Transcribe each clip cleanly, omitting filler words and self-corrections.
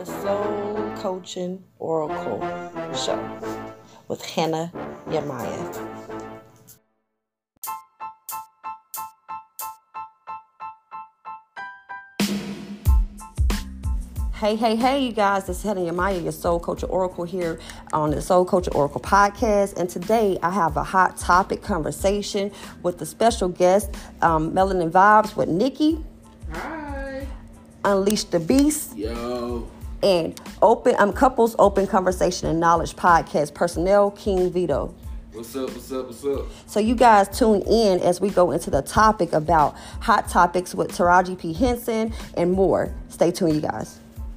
the Soul Coaching Oracle Show with Hannah Yamaya. Hey, you guys, this is Hannah Yamaya, your Soul Coach Oracle here on the Soul Coach Oracle podcast. And today I have a hot topic conversation with the special guest, Melanin Vibes with Nikki. Hi. Unleash the Beast. Yo. And Couples Open Conversation and Knowledge podcast personnel, King Vito. What's up? So you guys tune in as we go into the topic about hot topics with Taraji P. Henson and more. Stay tuned, you guys.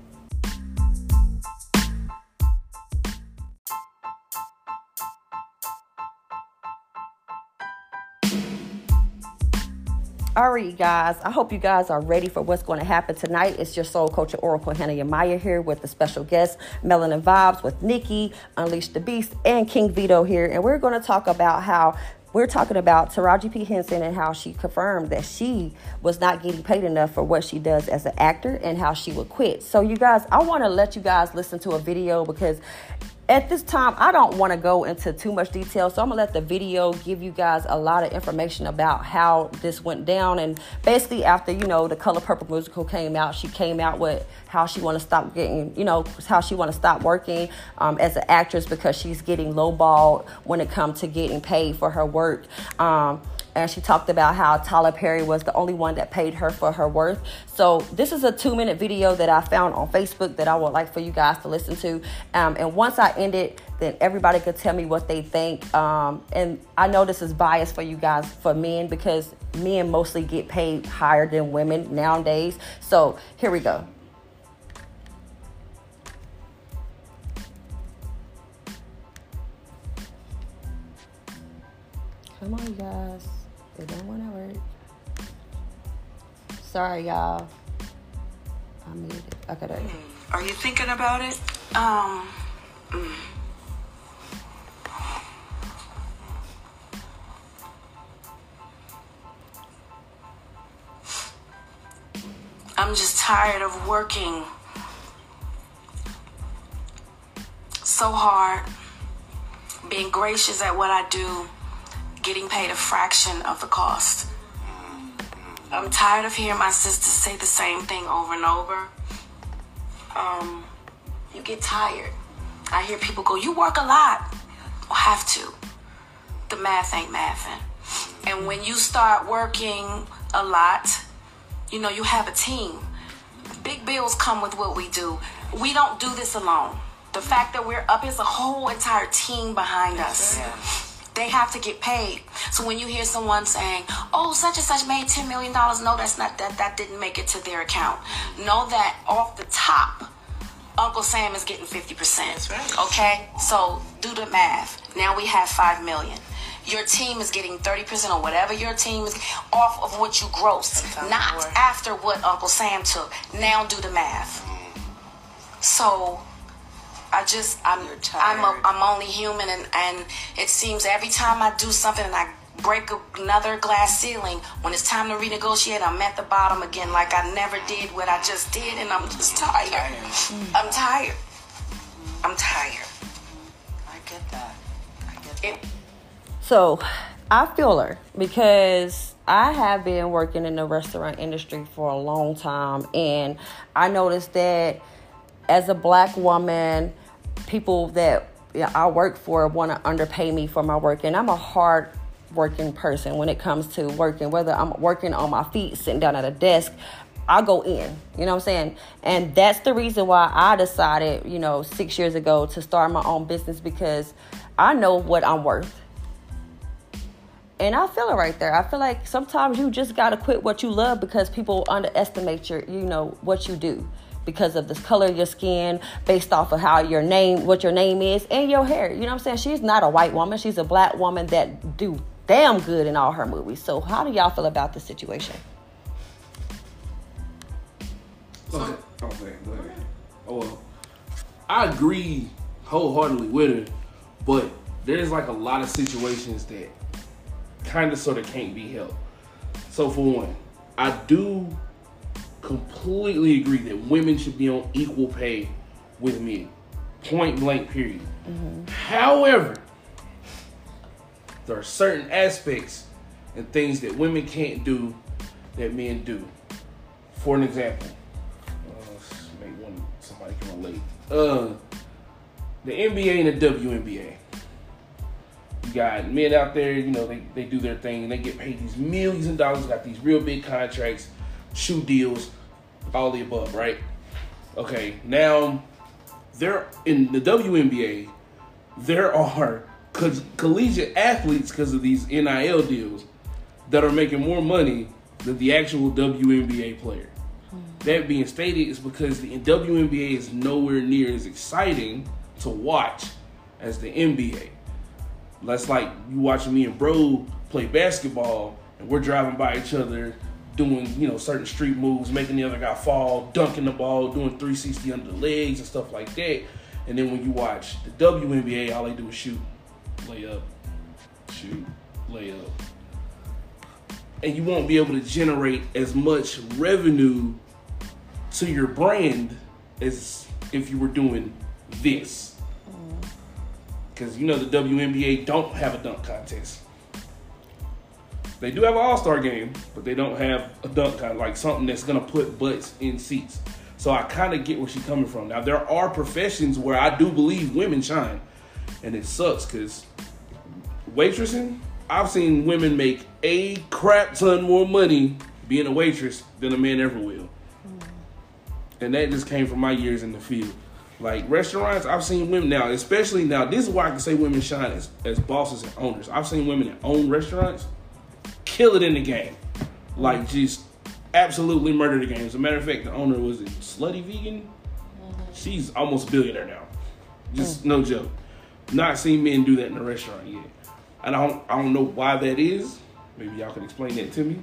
All right, you guys. I hope you guys are ready for what's going to happen tonight. It's your Soul Coach Oracle, Hannah Yamaya here with the special guest, Melanin Vibes with Nikki, Unleash the Beast, and King Vito here. And we're going to talk about Taraji P. Henson and how she confirmed that she was not getting paid enough for what she does as an actor and how she would quit. So you guys, I want to let you guys listen to a video because at this time, I don't want to go into too much detail, so I'm going to let the video give you guys a lot of information about how this went down. And basically, after, the Color Purple musical came out, she came out with how she want to stop getting, how she want to stop working as an actress because she's getting lowballed when it comes to getting paid for her work. And she talked about how Tyler Perry was the only one that paid her for her worth. So this is a 2-minute video that I found on Facebook that I would like for you guys to listen to. And once I end it, then everybody could tell me what they think. And I know this is biased for you guys, for men, because men mostly get paid higher than women nowadays. So here we go. Come on, you guys. It don't want to work. Sorry, y'all. I muted it. Okay, there you go. Are you thinking about it? I'm just tired of working so hard, being gracious at what I do, getting paid a fraction of the cost. I'm tired of hearing my sisters say the same thing over and over. You get tired. I hear people go, you work a lot. Well, have to. The math ain't mathing. And when you start working a lot, you have a team. Big bills come with what we do. We don't do this alone. The fact that we're up is a whole entire team behind us. Yeah. They have to get paid. So when you hear someone saying, oh, such and such made $10 million, no, that's not that didn't make it to their account. Know that off the top, Uncle Sam is getting 50%. That's right. Okay? So do the math. Now we have $5 million. Your team is getting 30% or whatever your team is off of what you gross. Not after what Uncle Sam took. Now do the math. So I'm only human, and it seems every time I do something and I break another glass ceiling, when it's time to renegotiate, I'm at the bottom again, like I never did what I just did, and I'm just tired. I'm tired. I get that. So I feel her because I have been working in the restaurant industry for a long time, and I noticed that as a black woman, people that I work for want to underpay me for my work. And I'm a hard working person when it comes to working. Whether I'm working on my feet, sitting down at a desk, I go in. You know what I'm saying? And that's the reason why I decided, 6 years ago to start my own business, because I know what I'm worth. And I feel it right there. I feel like sometimes you just got to quit what you love because people underestimate what you do, because of the color of your skin, based off of what your name is, and your hair. You know what I'm saying? She's not a white woman. She's a black woman that do damn good in all her movies. So how do y'all feel about this situation? Go ahead. Oh, well, I agree wholeheartedly with her, but there's like a lot of situations that kind of sort of can't be helped. So for one, I do completely agree that women should be on equal pay with men. Point blank, period. However, there are certain aspects and things that women can't do that men do. For an example, maybe somebody can relate. The NBA and the WNBA. You got men out there, you know, they do their thing and they get paid these millions of dollars, got these real big contracts, shoe deals, all the above, right? Okay, now there in the WNBA, there are collegiate athletes because of these NIL deals that are making more money than the actual WNBA player. That being stated, is because the WNBA is nowhere near as exciting to watch as the NBA. That's like you watching me and bro play basketball and we're driving by each other doing, you know, certain street moves, making the other guy fall, dunking the ball, doing 360 under the legs and stuff like that. And then when you watch the WNBA, all they do is shoot, lay up, shoot, lay up. And you won't be able to generate as much revenue to your brand as if you were doing this. Because, you know, the WNBA don't have a dunk contest. They do have an all-star game, but they don't have a dunk contest, like something that's going to put butts in seats. So I kind of get where she's coming from. Now, there are professions where I do believe women shine, and it sucks because waitressing, I've seen women make a crap ton more money being a waitress than a man ever will. And that just came from my years in the field. Like restaurants, I've seen women now, especially now, this is why I can say women shine as bosses and owners. I've seen women that own restaurants kill it in the game. Like just absolutely murder the game. As a matter of fact, the owner was it Slutty Vegan? She's almost a billionaire now. Just no joke. Not seen men do that in a restaurant yet. And I don't know why that is. Maybe y'all can explain that to me.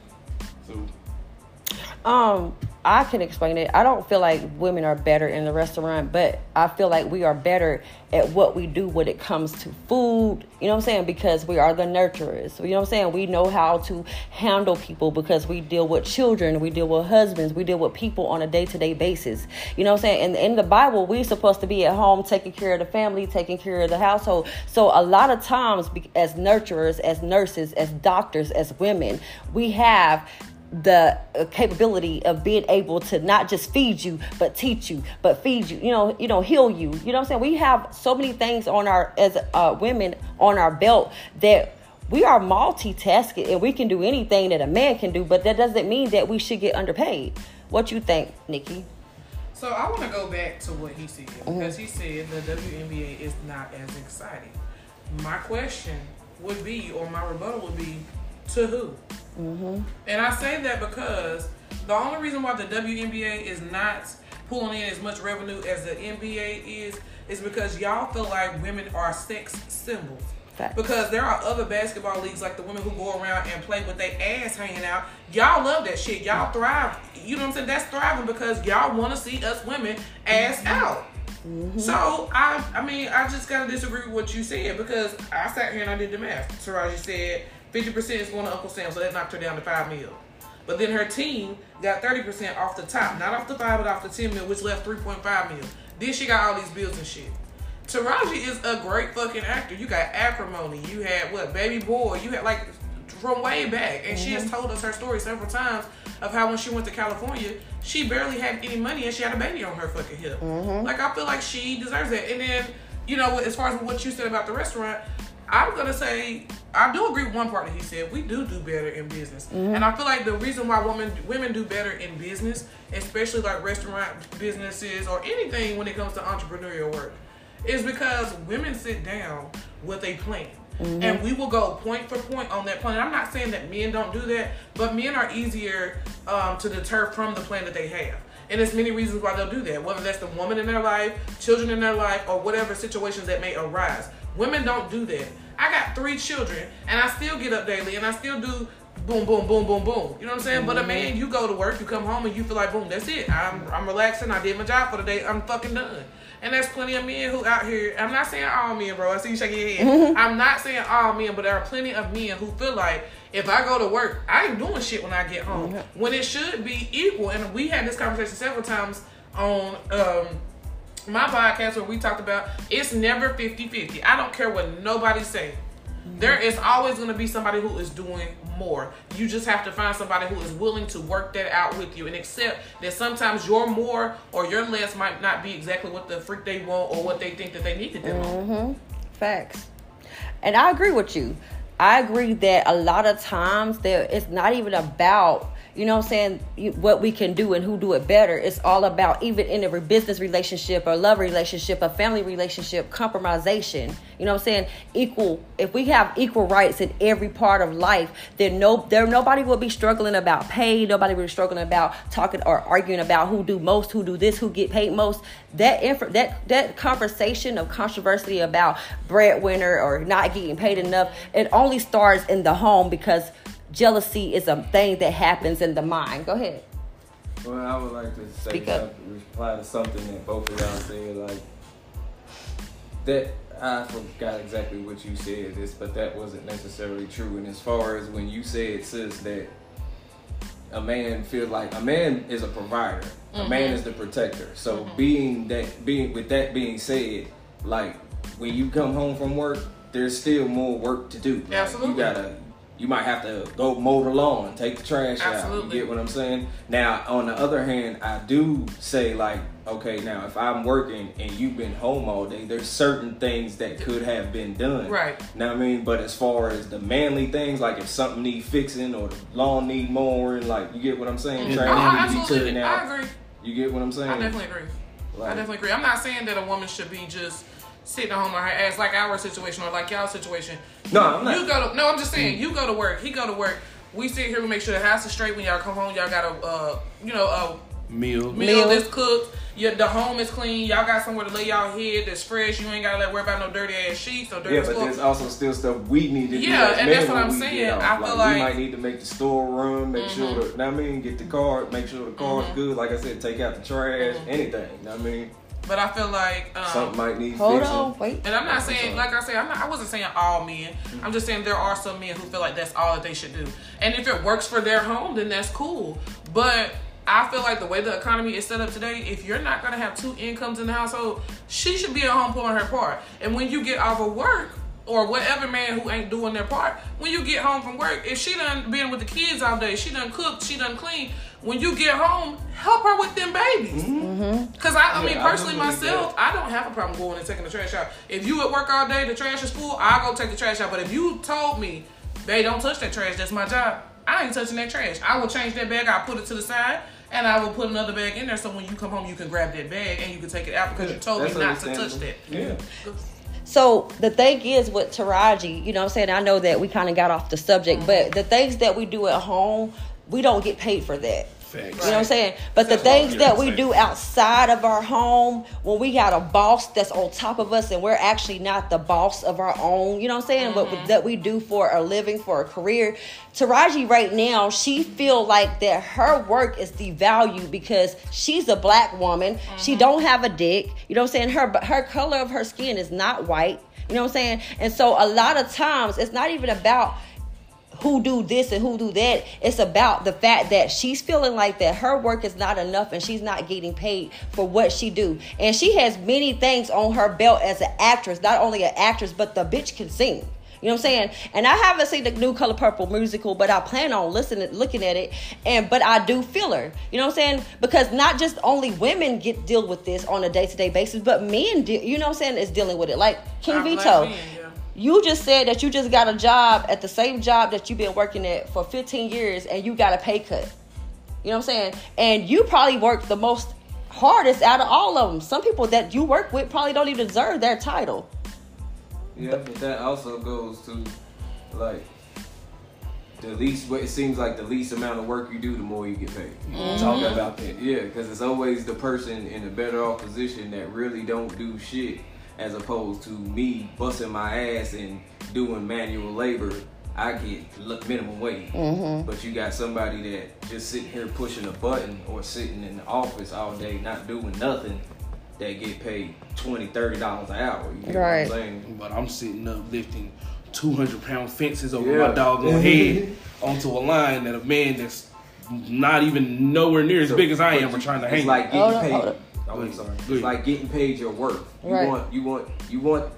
So I can explain it. I don't feel like women are better in the restaurant, but I feel like we are better at what we do when it comes to food. You know what I'm saying? Because we are the nurturers. You know what I'm saying? We know how to handle people because we deal with children. We deal with husbands. We deal with people on a day-to-day basis. You know what I'm saying? And in the Bible, we're supposed to be at home taking care of the family, taking care of the household. So a lot of times as nurturers, as nurses, as doctors, as women, we have the capability of being able to not just feed you, but teach you, but feed you, you know, heal you. You know what I'm saying? We have so many things on our, as women on our belt that we are multitasking and we can do anything that a man can do, but that doesn't mean that we should get underpaid. What you think, Nikki? So I want to go back to what he said, because he said the WNBA is not as exciting. My question would be, or my rebuttal would be, to who? And I say that because the only reason why the WNBA is not pulling in as much revenue as the NBA is because y'all feel like women are sex symbols. Fact. Because there are other basketball leagues like the women who go around and play with their ass hanging out. Y'all love that shit. Y'all thrive. You know what I'm saying? That's thriving because y'all want to see us women ass out. So I mean I just gotta disagree with what you said, because I sat here and I did the math. Taraji said 50% is going to Uncle Sam, so that knocked her down to $5 million. But then her team got 30% off the top, not off the 5, but off the 10 million, which left 3.5 million. Then she got all these bills and shit. Taraji is a great fucking actor. You got Acrimony, you had Baby Boy, you had like from way back, and she has told us her story several times of how when she went to California, she barely had any money and she had a baby on her fucking hip. Like I feel like she deserves that. And then, you know, as far as what you said about the restaurant, I'm going to say, I do agree with one part that he said. We do better in business. And I feel like the reason why women do better in business, especially like restaurant businesses or anything when it comes to entrepreneurial work, is because women sit down with a plan. And we will go point for point on that plan. I'm not saying that men don't do that, but men are easier to deter from the plan that they have. And there's many reasons why they'll do that, whether that's the woman in their life, children in their life, or whatever situations that may arise. Women don't do that. I got 3 children, and I still get up daily, and I still do boom, boom, boom, boom, boom. You know what I'm saying? But a man, you go to work, you come home, and you feel like, boom, that's it. I'm relaxing. I did my job for the day. I'm fucking done. And there's plenty of men who out here. I'm not saying all men, bro. I see you shaking your head. I'm not saying all men, but there are plenty of men who feel like if I go to work, I ain't doing shit when I get home. When it should be equal. And we had this conversation several times on my podcast where we talked about it's never 50-50. I don't care what nobody say. There is always going to be somebody who is doing more. You just have to find somebody who is willing to work that out with you and accept that sometimes your more or your less might not be exactly what the freak they want or what they think that they need at that moment. Facts. And I agree with you. I agree that a lot of times it's not even about, you know what I'm saying, what we can do and who do it better. It's all about, even in a business relationship, a love relationship, a family relationship, compromisation. You know what I'm saying? Equal. If we have equal rights in every part of life, then nobody will be struggling about pay. Nobody will be struggling about talking or arguing about who do most, who do this, who get paid most. That conversation of controversy about breadwinner or not getting paid enough, it only starts in the home because jealousy is a thing that happens in the mind. Go ahead. Well, I would like to say something, reply to something that both of y'all said. Like that, I forgot exactly what you said, but that wasn't necessarily true. And as far as when you said, sis, that a man feels like a man is a provider, a man is the protector. So with that being said, like when you come home from work, there's still more work to do. Absolutely. You might have to go mow the lawn, take the trash out. You get what I'm saying? Now, on the other hand, I do say, like, okay, now, if I'm working and you've been home all day, there's certain things that could have been done. Right. Know what I mean? But as far as the manly things, like if something need fixing or the lawn need mowing, like, you get what I'm saying? Trash need to be taken out. I agree. You get what I'm saying? I definitely agree. I'm not saying that a woman should be just sitting at home on her ass like our situation or like y'all's situation. No, I'm not. I'm just saying, you go to work, he go to work. We sit here, we make sure the house is straight when y'all come home. Y'all got a meal that's cooked. The home is clean. Y'all got somewhere to lay y'all head that's fresh. You ain't gotta worry about no dirty ass sheets or dirty but there's also still stuff we need to do. Yeah, and that's what I'm saying. I feel like we might need to make the store run, make sure get the car, make sure the car's good. Like I said, take out the trash, anything. I mean. But I feel like something might need hold fixing. on, wait. And I'm not saying, like I said, I wasn't saying all men. I'm just saying there are some men who feel like that's all that they should do. And if it works for their home, then that's cool. But I feel like the way the economy is set up today, if you're not gonna have two incomes in the household, she should be at home pulling her part. And when you get off of work, or whatever man who ain't doing their part, when you get home from work, if she done been with the kids all day, she done cooked, she done cleaned, when you get home, help her with them babies. Because I mean, personally myself, I don't have a problem going and taking the trash out. If you at work all day, the trash is full, I'll go take the trash out. But if you told me, babe, don't touch that trash, that's my job, I ain't touching that trash. I will change that bag, I'll put it to the side, and I will put another bag in there so when you come home, you can grab that bag and you can take it out because you told me not to touch that. Yeah. So the thing is with Taraji, you know what I'm saying? I know that we kind of got off the subject, but the things that we do at home, we don't get paid for that. Facts. You know what I'm saying? But the things that we do outside of our home, when we got a boss that's on top of us and we're actually not the boss of our own, you know what I'm saying? But that we do for a living, for a career. Taraji right now, she feel like that her work is devalued because she's a black woman. She don't have a dick. You know what I'm saying? Her color of her skin is not white. You know what I'm saying? And so a lot of times it's not even about who do this and who do that. It's about the fact that she's feeling like that her work is not enough and she's not getting paid for what she do. And she has many things on her belt as an actress. Not only an actress, but the bitch can sing. You know what I'm saying? And I haven't seen the new Color Purple musical, but I plan on looking at it. But I do feel her. You know what I'm saying? Because not just only women deal with this on a day-to-day basis, but men, you know what I'm saying, is dealing with it. Like King Vito. You just said that you just got a job at the same job that you've been working at for 15 years and you got a pay cut. You know what I'm saying? And you probably work the most hardest out of all of them. Some people that you work with probably don't even deserve their title. Yeah, but that also goes to, like, it seems like the least amount of work you do, the more you get paid. Talk about that. Yeah, because it's always the person in a better off position that really don't do shit, as opposed to me busting my ass and doing manual labor I get minimum wage. But you got somebody that just sitting here pushing a button or sitting in the office all day not doing nothing that get paid $20, $30 an hour. You know what I'm saying? But I'm sitting up lifting 200-pound fences over my doggone head onto a line that a man that's not even nowhere near as big as I am are trying to hang. It's like getting paid. Oh, I'm sorry. It's like getting paid your worth. You want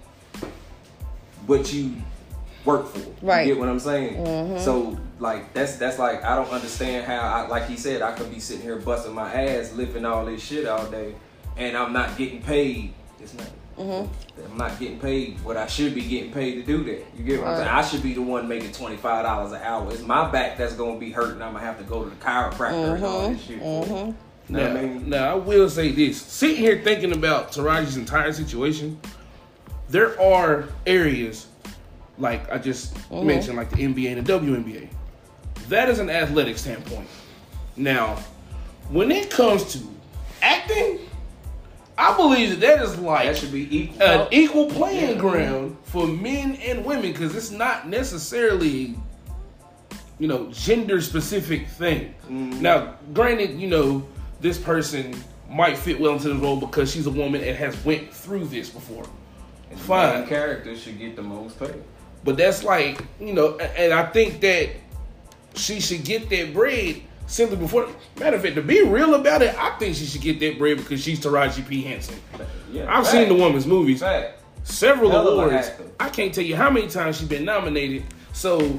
what you work for. Right. You get what I'm saying? So like that's like I don't understand how like he said I could be sitting here busting my ass lifting all this shit all day and I'm not getting paid. It's not. I'm not getting paid what I should be getting paid to do that. You get what I'm saying? I should be the one making $25 an hour. It's my back that's gonna be hurting. I'm gonna have to go to the chiropractor and all this shit. Now I will say this: sitting here thinking about Taraji's entire situation, there are areas like I just mentioned, like the NBA and the WNBA. That is an athletic standpoint. Now, when it comes to acting, I believe that is like that should be equal. An equal playing ground for men and women because it's not necessarily, gender specific thing. Now, granted, this person might fit well into the role because she's a woman and has went through this before. And fine. The character should get the most pay. But that's like, and I think that she should get that bread simply before. Matter of fact, to be real about it, I think she should get that bread because she's Taraji P. Henson. Yeah, I've seen the woman's movies. Several awards. I can't tell you how many times she's been nominated. So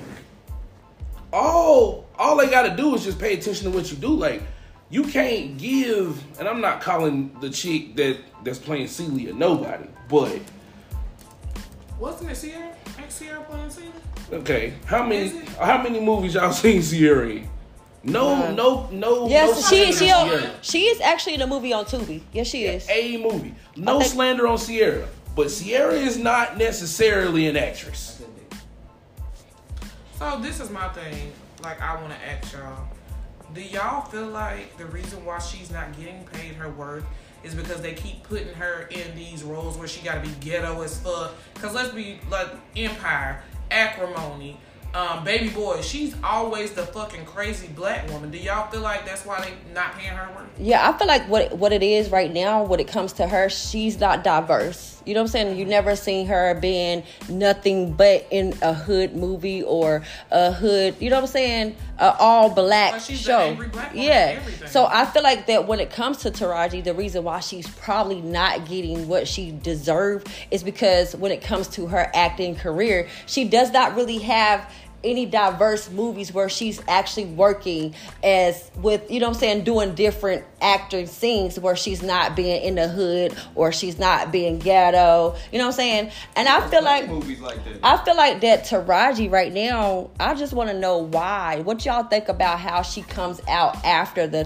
all they gotta do is just pay attention to what you do. Like, you can't give, and I'm not calling the chick that's playing Celia nobody, but wasn't it Sierra? Ain't Sierra playing Celia? Okay, how many movies y'all seen Sierra in? No. Yes, no she is actually in a movie on Tubi. Yes, she is. A movie. No slander on Sierra, but Sierra is not necessarily an actress. So this is my thing. Like, I want to ask y'all. Do y'all feel like the reason why she's not getting paid her worth is because they keep putting her in these roles where she got to be ghetto as fuck? Because let's be like Empire, Acrimony, Baby Boy. She's always the fucking crazy black woman. Do y'all feel like that's why they not paying her worth? Yeah, I feel like what it is right now when it comes to her, she's not diverse. You know what I'm saying? You never seen her being nothing but in a hood movie or a hood, you know what I'm saying? All black she's show. The angry black woman yeah. and everything. So I feel like that when it comes to Taraji, the reason why she's probably not getting what she deserved is because when it comes to her acting career, she does not really have any diverse movies where she's actually working as with, you know what I'm saying, doing different acting scenes where she's not being in the hood or she's not being ghetto, you know what I'm saying? And I feel like movies like that. I feel like that Taraji right now, I just want to know why. What y'all think about how she comes out after the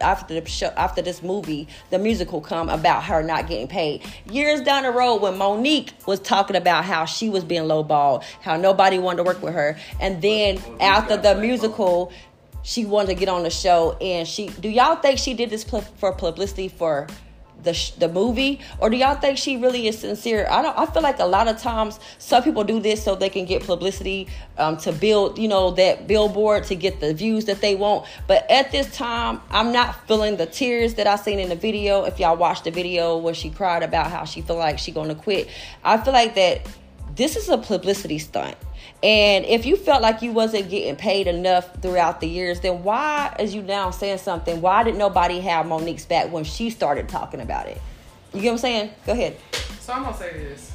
show, after this movie, the musical come about her not getting paid? Years down the road when Monique was talking about how she was being lowballed, how nobody wanted to work with her. And then after the musical, she wanted to get on the show. And do y'all think she did this for publicity for the movie, or do y'all think she really is sincere? I feel like a lot of times some people do this so they can get publicity, to build, that billboard, to get the views that they want. But at this time, I'm not feeling the tears that I seen in the video. If y'all watched the video where she cried about how she feel like she gonna quit, I feel like that this is a publicity stunt. And if you felt like you wasn't getting paid enough throughout the years, then why, as you now saying something, why did nobody have Monique's back when she started talking about it? You get what I'm saying? Go ahead. So I'm going to say this.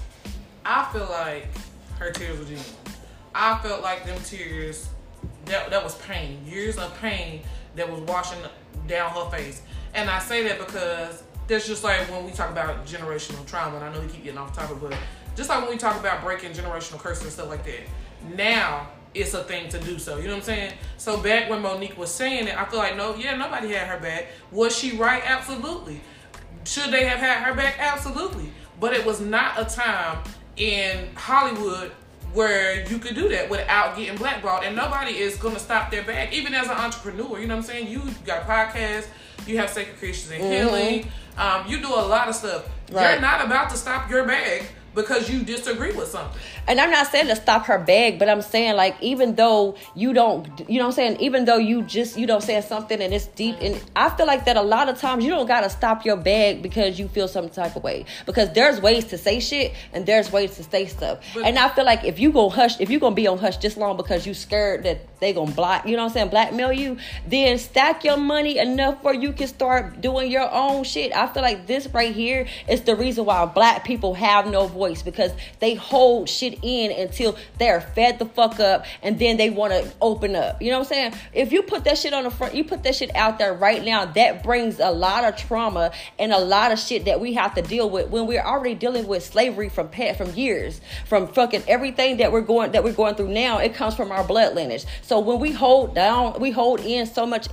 I feel like her tears were genuine. I felt like them tears, that was pain. Years of pain that was washing down her face. And I say that because there's just like when we talk about generational trauma, and I know we keep getting off topic, but just like when we talk about breaking generational curses and stuff like that, now it's a thing to do so. You know what I'm saying? So back when Monique was saying it, I feel like, nobody had her back. Was she right? Absolutely. Should they have had her back? Absolutely. But it was not a time in Hollywood where you could do that without getting blackballed. And nobody is going to stop their bag. Even as an entrepreneur, you know what I'm saying? You got a podcast. You have Sacred Creations and Healing. You do a lot of stuff. Right. You're not about to stop your bag because you disagree with something. And I'm not saying to stop her bag, but I'm saying like, even though you don't, you know what I'm saying? Even though you don't say something and it's deep. And I feel like that a lot of times you don't got to stop your bag because you feel some type of way. Because there's ways to say shit and there's ways to say stuff. And I feel like if you go hush, if you're going to be on hush just long because you scared that they going to block, you know what I'm saying, blackmail you, then stack your money enough where you can start doing your own shit. I feel like this right here is the reason why black people have no voice, because they hold shit in until they're fed the fuck up and then they want to open up. You know what I'm saying? If you put that shit on the front, you put that shit out there right now, that brings a lot of trauma and a lot of shit that we have to deal with when we're already dealing with slavery from years, from fucking everything that we're going through now. It comes from our blood lineage. So when we hold in so much,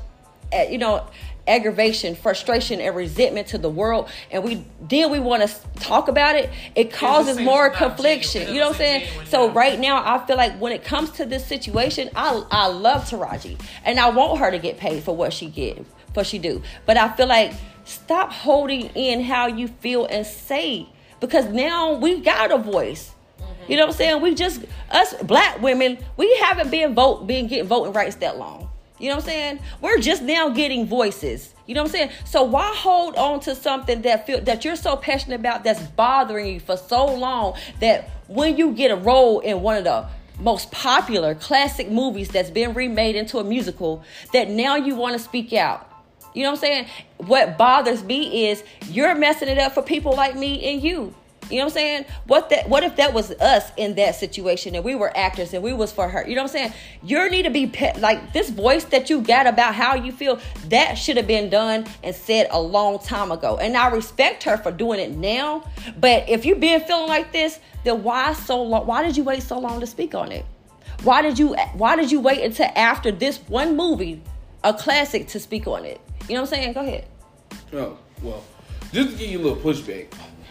aggravation, frustration, and resentment to the world, and we want to talk about it, it causes more confliction. You know what I'm saying? So right now, I feel like when it comes to this situation, I love Taraji, and I want her to get paid for what she do. But I feel like stop holding in how you feel and say, because now we got a voice. You know what I'm saying? Us black women, we haven't been getting voting rights that long. You know what I'm saying? We're just now getting voices. You know what I'm saying? So why hold on to something that you're so passionate about, that's bothering you for so long, that when you get a role in one of the most popular classic movies that's been remade into a musical, that now you want to speak out? You know what I'm saying? What bothers me is you're messing it up for people like me and you. You know what I'm saying? What if that was us in that situation and we were actors and we was for her? You know what I'm saying? You need to be like, this voice that you got about how you feel, that should have been done and said a long time ago. And I respect her for doing it now. But if you've been feeling like this, then why so long? Why did you wait so long to speak on it? Why did you wait until after this one movie, a classic, to speak on it? You know what I'm saying? Go ahead. Oh, well, just to give you a little pushback.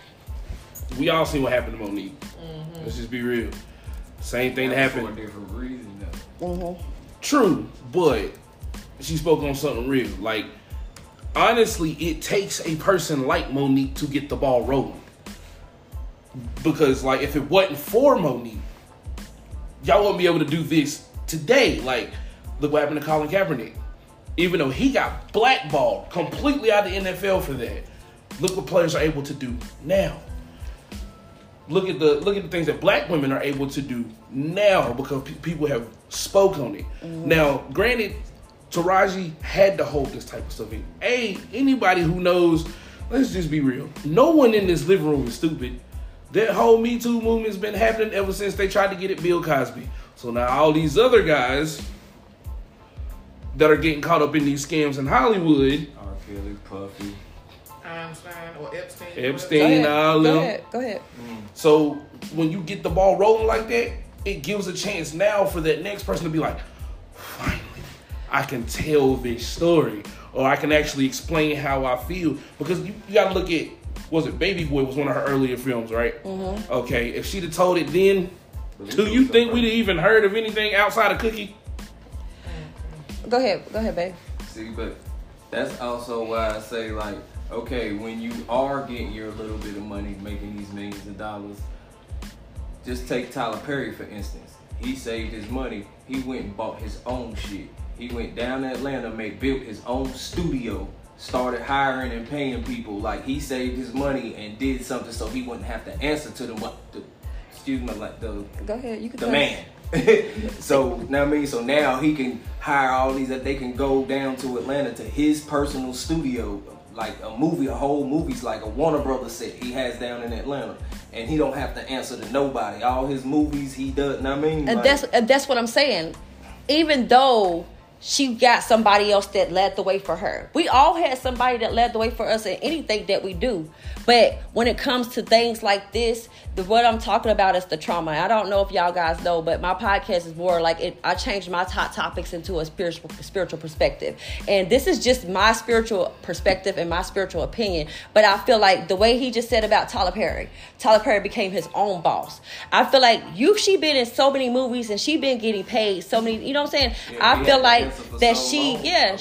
We all seen what happened to Monique. Mm-hmm. Let's just be real. Same thing that happened. For a different reason, though. Mm-hmm. True, but she spoke on something real. Like, honestly, it takes a person like Monique to get the ball rolling. Because, like, if it wasn't for Monique, y'all wouldn't be able to do this today. Like, look what happened to Colin Kaepernick. Even though he got blackballed completely out of the NFL for that, look what players are able to do now. Look at the things that black women are able to do now because people have spoke on it. Mm-hmm. Now, granted, Taraji had to hold this type of stuff in. Anybody who knows, let's just be real. No one in this living room is stupid. That whole Me Too movement's been happening ever since they tried to get at Bill Cosby. So now all these other guys that are getting caught up in these scams in Hollywood. R. Kelly, Puffy, Einstein or Epstein, all them. Go ahead. So when you get the ball rolling like that, it gives a chance now for that next person to be like, finally, I can tell this story, or I can actually explain how I feel. Because you got to look at, Baby Boy was one of her earlier films, right? Mm-hmm. Okay, if she'd have told it then, do you think we'd have even heard of anything outside of Cookie? Go ahead, babe. See, but that's also why I say, like, okay, when you are getting your little bit of money, making these millions of dollars, just take Tyler Perry, for instance. He saved his money. He went and bought his own shit. He went down to Atlanta, built his own studio, started hiring and paying people. Like, he saved his money and did something so he wouldn't have to answer to Go ahead, you can. The man. So now he can hire all these, that they can go down to Atlanta to his personal studio, like a whole movie's like a Warner Brothers set he has down in Atlanta, and he don't have to answer to nobody. All his movies he does, and that's what I'm saying. Even though she got somebody else that led the way for her, we all had somebody that led the way for us in anything that we do. But when it comes to things like this, what I'm talking about is the trauma. I don't know if y'all guys know, but my podcast is more like I changed my top topics into a spiritual perspective. And this is just my spiritual perspective and my spiritual opinion. But I feel like the way he just said about Tyler Perry became his own boss. I feel like she been in so many movies and she been getting paid so many, you know what I'm saying? Yeah, I feel like that she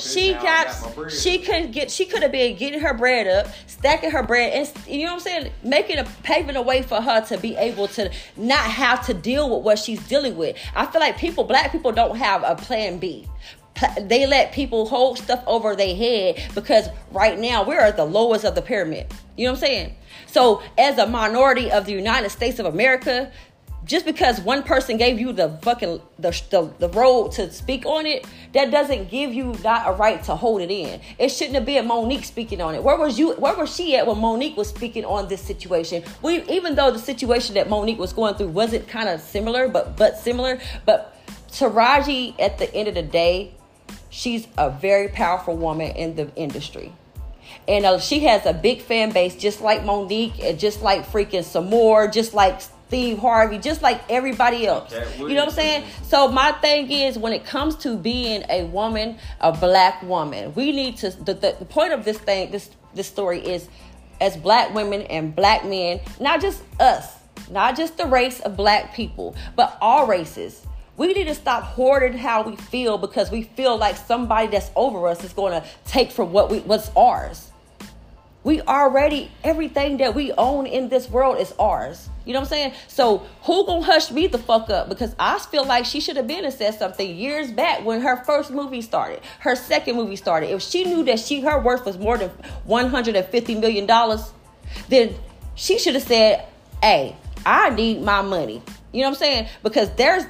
could have been getting her bread up, stacking her bread, and you know what I'm saying, paving a way for her to be able to not have to deal with what she's dealing with. I feel like black people don't have a plan B. They let people hold stuff over their head because right now we're at the lowest of the pyramid. You know what I'm saying? So as a minority of the United States of America, just because one person gave you the fucking the road to speak on it, that doesn't give you not a right to hold it in. It shouldn't have been Monique speaking on it. Where was she at when Monique was speaking on this situation? Even though the situation that Monique was going through wasn't kind of similar, but similar. But Taraji, at the end of the day, she's a very powerful woman in the industry. And she has a big fan base, just like Monique, and just like freaking Samore, just like Steve Harvey, just like everybody else. You know what I'm saying? So my thing is, when it comes to being a woman, a black woman, we need to, the point of this thing, this story is, as black women and black men, not just us, not just the race of black people, but all races. We need to stop hoarding how we feel because we feel like somebody that's over us is going to take from what's ours. We already, everything that we own in this world is ours. You know what I'm saying? So who gonna hush me the fuck up? Because I feel like she should have been and said something years back when her first movie started, her second movie started. If she knew that her worth was more than $150 million, then she should have said, hey, I need my money. You know what I'm saying? Because there's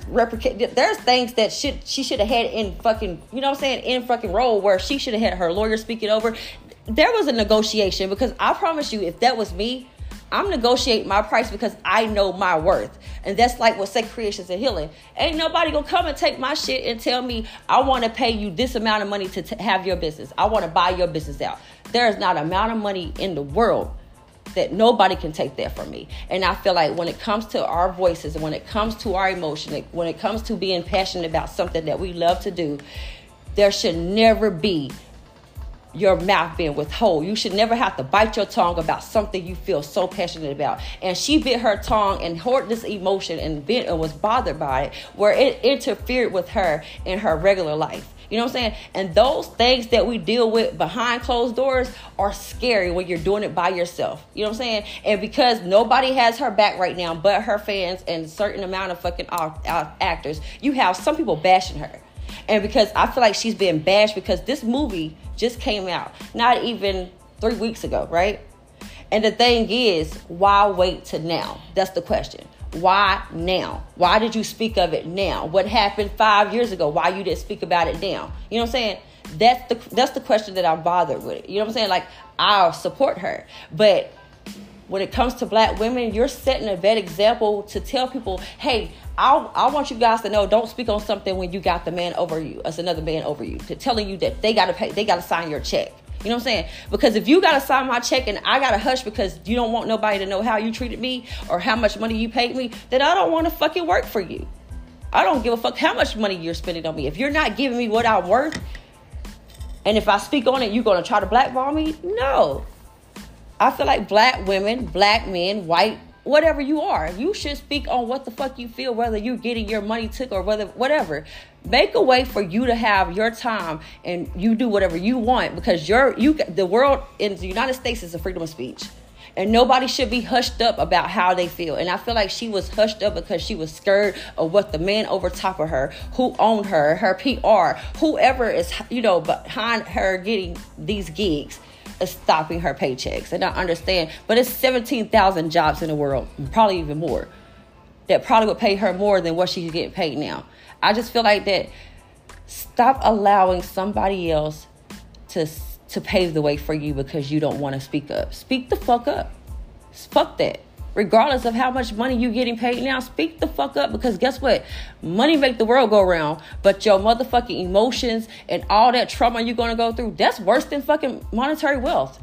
things that she should have had in fucking, you know what I'm saying, in fucking role where she should have had her lawyer speaking over. There was a negotiation, because I promise you, if that was me, I'm negotiating my price because I know my worth. And that's like with Sacred Creations and Healing. Ain't nobody gonna come and take my shit and tell me I want to pay you this amount of money to have your business. I want to buy your business out. There is not an amount of money in the world that nobody can take that from me. And I feel like when it comes to our voices, and when it comes to our emotion, when it comes to being passionate about something that we love to do, there should never be your mouth being withheld. You should never have to bite your tongue about something you feel so passionate about. And she bit her tongue and hoarded this emotion and was bothered by it, where it interfered with her in her regular life. You know what I'm saying? And those things that we deal with behind closed doors are scary when you're doing it by yourself. You know what I'm saying? And because nobody has her back right now but her fans and a certain amount of fucking actors, you have some people bashing her. And because I feel like she's being bashed because this movie just came out not even 3 weeks ago, right? And the thing is, why wait to now? That's the question. Why now? Why did you speak of it now? What happened 5 years ago? Why you didn't speak about it now? You know what I'm saying? That's the question that I'm bothered with. You know what I'm saying? Like, I'll support her, but when it comes to black women, you're setting a bad example to tell people, hey, I want you guys to know, don't speak on something when you got the man over you, as another man over you, to telling you that they got to pay, they got to sign your check. You know what I'm saying? Because if you got to sign my check and I got to hush because you don't want nobody to know how you treated me or how much money you paid me, then I don't want to fucking work for you. I don't give a fuck how much money you're spending on me. If you're not giving me what I'm worth, and if I speak on it, you're going to try to blackball me? No. I feel like black women, black men, white, whatever you are, you should speak on what the fuck you feel, whether you're getting your money took or whatever. Make a way for you to have your time and you do whatever you want, because the world in the United States is a freedom of speech. And nobody should be hushed up about how they feel. And I feel like she was hushed up because she was scared of what the man over top of her, who owned her, her PR, whoever is, behind her getting these gigs, is stopping her paychecks. And I understand, but it's 17,000 jobs in the world, probably even more, that probably would pay her more than what she's getting paid now. I just feel like that. Stop allowing somebody else to pave the way for you because you don't want to speak up. Speak the fuck up. Fuck that. Regardless of how much money you getting paid now, speak the fuck up, because guess what? Money make the world go round, but your motherfucking emotions and all that trauma you're going to go through, that's worse than fucking monetary wealth.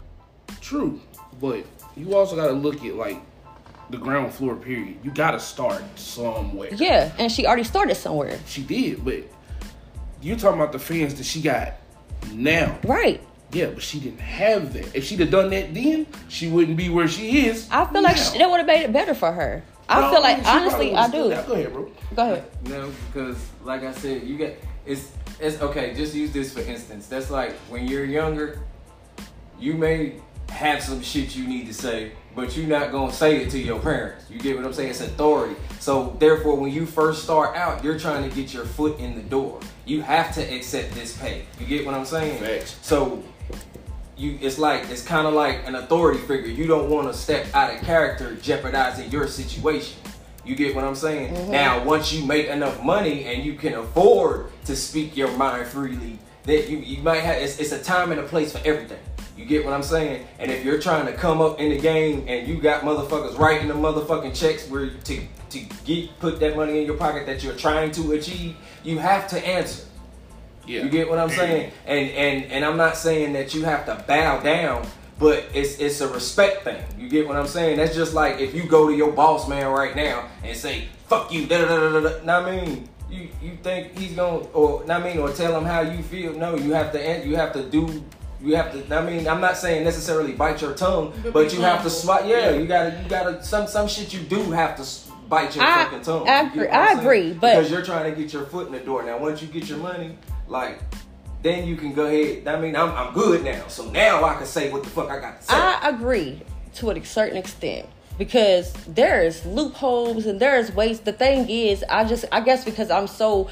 True, but you also got to look at, like, the ground floor, period. You got to start somewhere. Yeah, and she already started somewhere. She did, but you're talking about the fans that she got now. Right. Yeah, but she didn't have that. If she'd have done that then, she wouldn't be where she is. I feel like that would have made it better for her. I feel like, honestly, I do. Go ahead, bro. Go ahead. No, because like I said, you got it's okay. Just use this for instance. That's like when you're younger, you may have some shit you need to say, but you're not gonna say it to your parents. You get what I'm saying? It's authority. So therefore, when you first start out, you're trying to get your foot in the door. You have to accept this pay. You get what I'm saying? Facts. So it's kind of like an authority figure. You don't want to step out of character, jeopardizing your situation. You get what I'm saying? Mm-hmm. Now, once you make enough money and you can afford to speak your mind freely, that you might have. It's a time and a place for everything. You get what I'm saying? And if you're trying to come up in the game and you got motherfuckers writing the motherfucking checks where to put that money in your pocket that you're trying to achieve, you have to answer. Yeah. You get what I'm saying? And I'm not saying that you have to bow down, but it's a respect thing. You get what I'm saying? That's just like if you go to your boss man right now and say, fuck you, da da da da da. Know what I mean? You think he's gonna, or tell him how you feel? No, you have to. I mean, I'm not saying necessarily bite your tongue, but you have to smile. Yeah, you gotta. Some shit you do have to bite your fucking tongue. I agree, but because you're trying to get your foot in the door. Now, once you get your money, like, then you can go ahead. I mean, I'm good now, so now I can say what the fuck I got to say. I agree to a certain extent. Because there's loopholes and there's ways. The thing is, I guess because I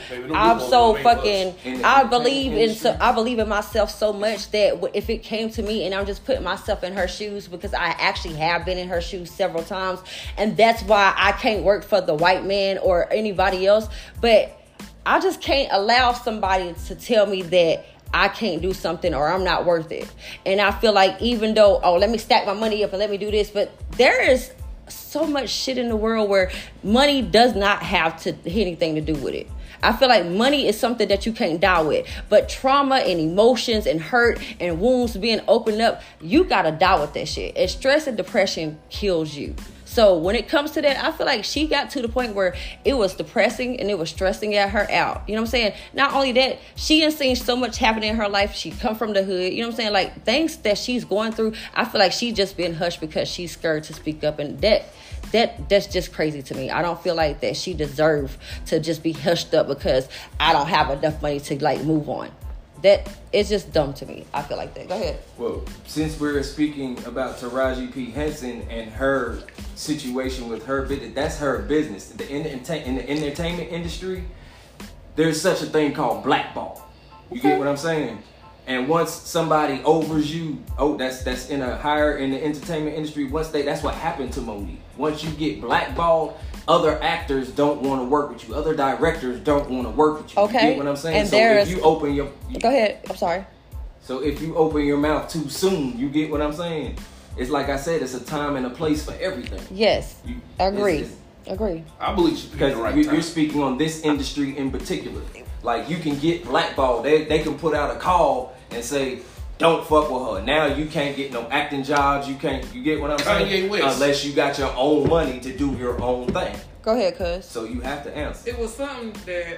believe in myself so much that if it came to me and I'm just putting myself in her shoes, because I actually have been in her shoes several times, and that's why I can't work for the white man or anybody else. But I just can't allow somebody to tell me that I can't do something or I'm not worth it. And I feel like even though, let me stack my money up and let me do this, but there is so much shit in the world where money does not have anything to do with it. I feel like money is something that you can't die with, but trauma and emotions and hurt and wounds being opened up, you gotta die with that shit. And stress and depression kills you. So when it comes to that, I feel like she got to the point where it was depressing and it was stressing her out. You know what I'm saying? Not only that, she has seen so much happen in her life. She come from the hood. You know what I'm saying? Like, things that she's going through, I feel like she's just being hushed because she's scared to speak up. And that's just crazy to me. I don't feel like that she deserves to just be hushed up because I don't have enough money to, like, move on. That is just dumb to me. I feel like that. Go ahead. Well, since we're speaking about Taraji P. Henson and her situation with her business, that's her business. In the entertainment industry, there's such a thing called blackball. You get what I'm saying? And once somebody overs you, that's in the entertainment industry. That's what happened to Monique. Once you get blackballed, other actors don't want to work with you. Other directors don't want to work with you. Okay. You get what I'm saying? And so if you open your... Go ahead. I'm sorry. So if you open your mouth too soon, you get what I'm saying? It's like I said, it's a time and a place for everything. Yes. Agree. I believe she's because you're speaking on this industry in particular. Like, you can get blackballed. They can put out a call and say, don't fuck with her. Now you can't get no acting jobs. You get what I'm saying? Unless you got your own money to do your own thing. Go ahead, cuz. So you have to answer. It was something that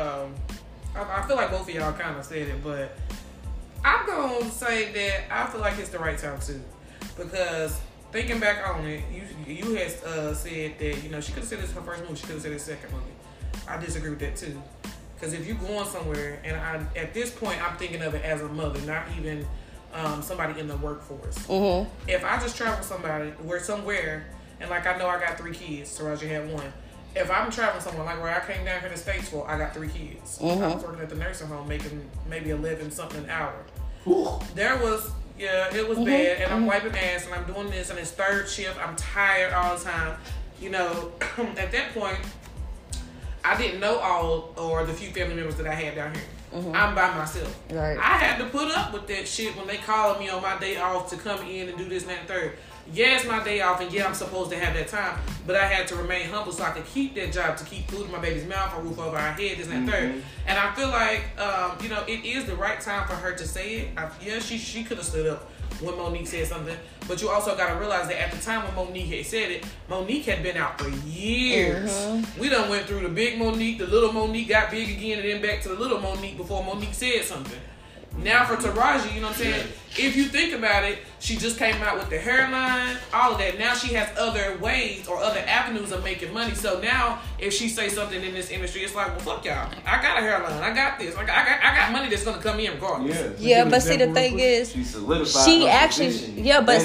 I feel like both of y'all kind of said it, but I'm going to say that I feel like it's the right time too. Because thinking back on it, you had said that, you know, she could have said this her first movie, she could have said this second movie. I disagree with that too. Because if you're going somewhere, and at this point, I'm thinking of it as a mother, not even somebody in the workforce. Mm-hmm. If I just travel somewhere, and like I know I got 3 kids, Taraji had 1. If I'm traveling somewhere, like where I came down here to States for, I got 3 kids. Mm-hmm. I was working at the nursing home, making maybe 11 something an hour. Ooh. It was mm-hmm. bad, and I'm wiping ass, and I'm doing this, and it's third shift. I'm tired all the time. You know, at that point, I didn't know all or the few family members that I had down here. Mm-hmm. I'm by myself. Right. I had to put up with that shit when they called me on my day off to come in and do this and that and third. Yeah, it's my day off, and yeah, I'm supposed to have that time, but I had to remain humble so I could keep that job, to keep food in my baby's mouth, a roof over our head, this and that third. And I feel like, you know, it is the right time for her to say it. She could have stood up when Monique said something, but you also got to realize that at the time when Monique had said it, Monique had been out for years. Mm-hmm. We done went through the big Monique, the little Monique got big again, and then back to the little Monique before Monique said something. Now for Taraji, you know what I'm saying? If you think about it, she just came out with the hairline, all of that. Now she has other ways or other avenues of making money. So now if she say something in this industry, it's like, well, fuck y'all. I got a hairline. I got this. I got money that's going to come in regardless. Yeah, but see, the thing is, she actually,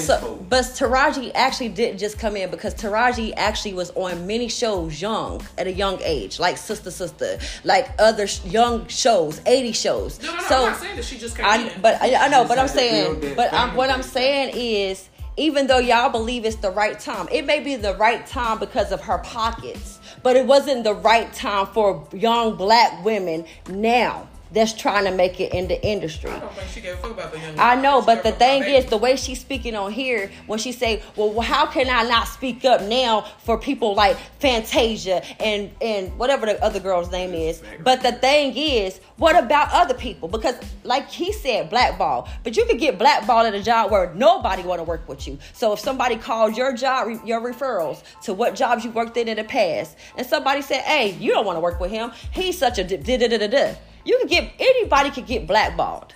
but Taraji actually didn't just come in, because Taraji actually was on many shows at a young age, like Sister, like other young shows, 80 shows. No, so, I'm not saying that she just came in. But I know, but I'm saying, what I'm saying is, even though y'all believe it's the right time, it may be the right time because of her pockets, but it wasn't the right time for young black women now that's trying to make it in the industry. I don't think she gave a fuck about the young. I know, but the thing is, the way she's speaking on here, when she say, well, how can I not speak up now for people like Fantasia and whatever the other girl's name is? But the thing is, what about other people? Because like he said, blackball. But you could get blackballed at a job where nobody want to work with you. So if somebody called your job, your referrals to what jobs you worked in the past, and somebody said, hey, you don't want to work with him, he's such a da-da-da-da-da. Anybody could get blackballed.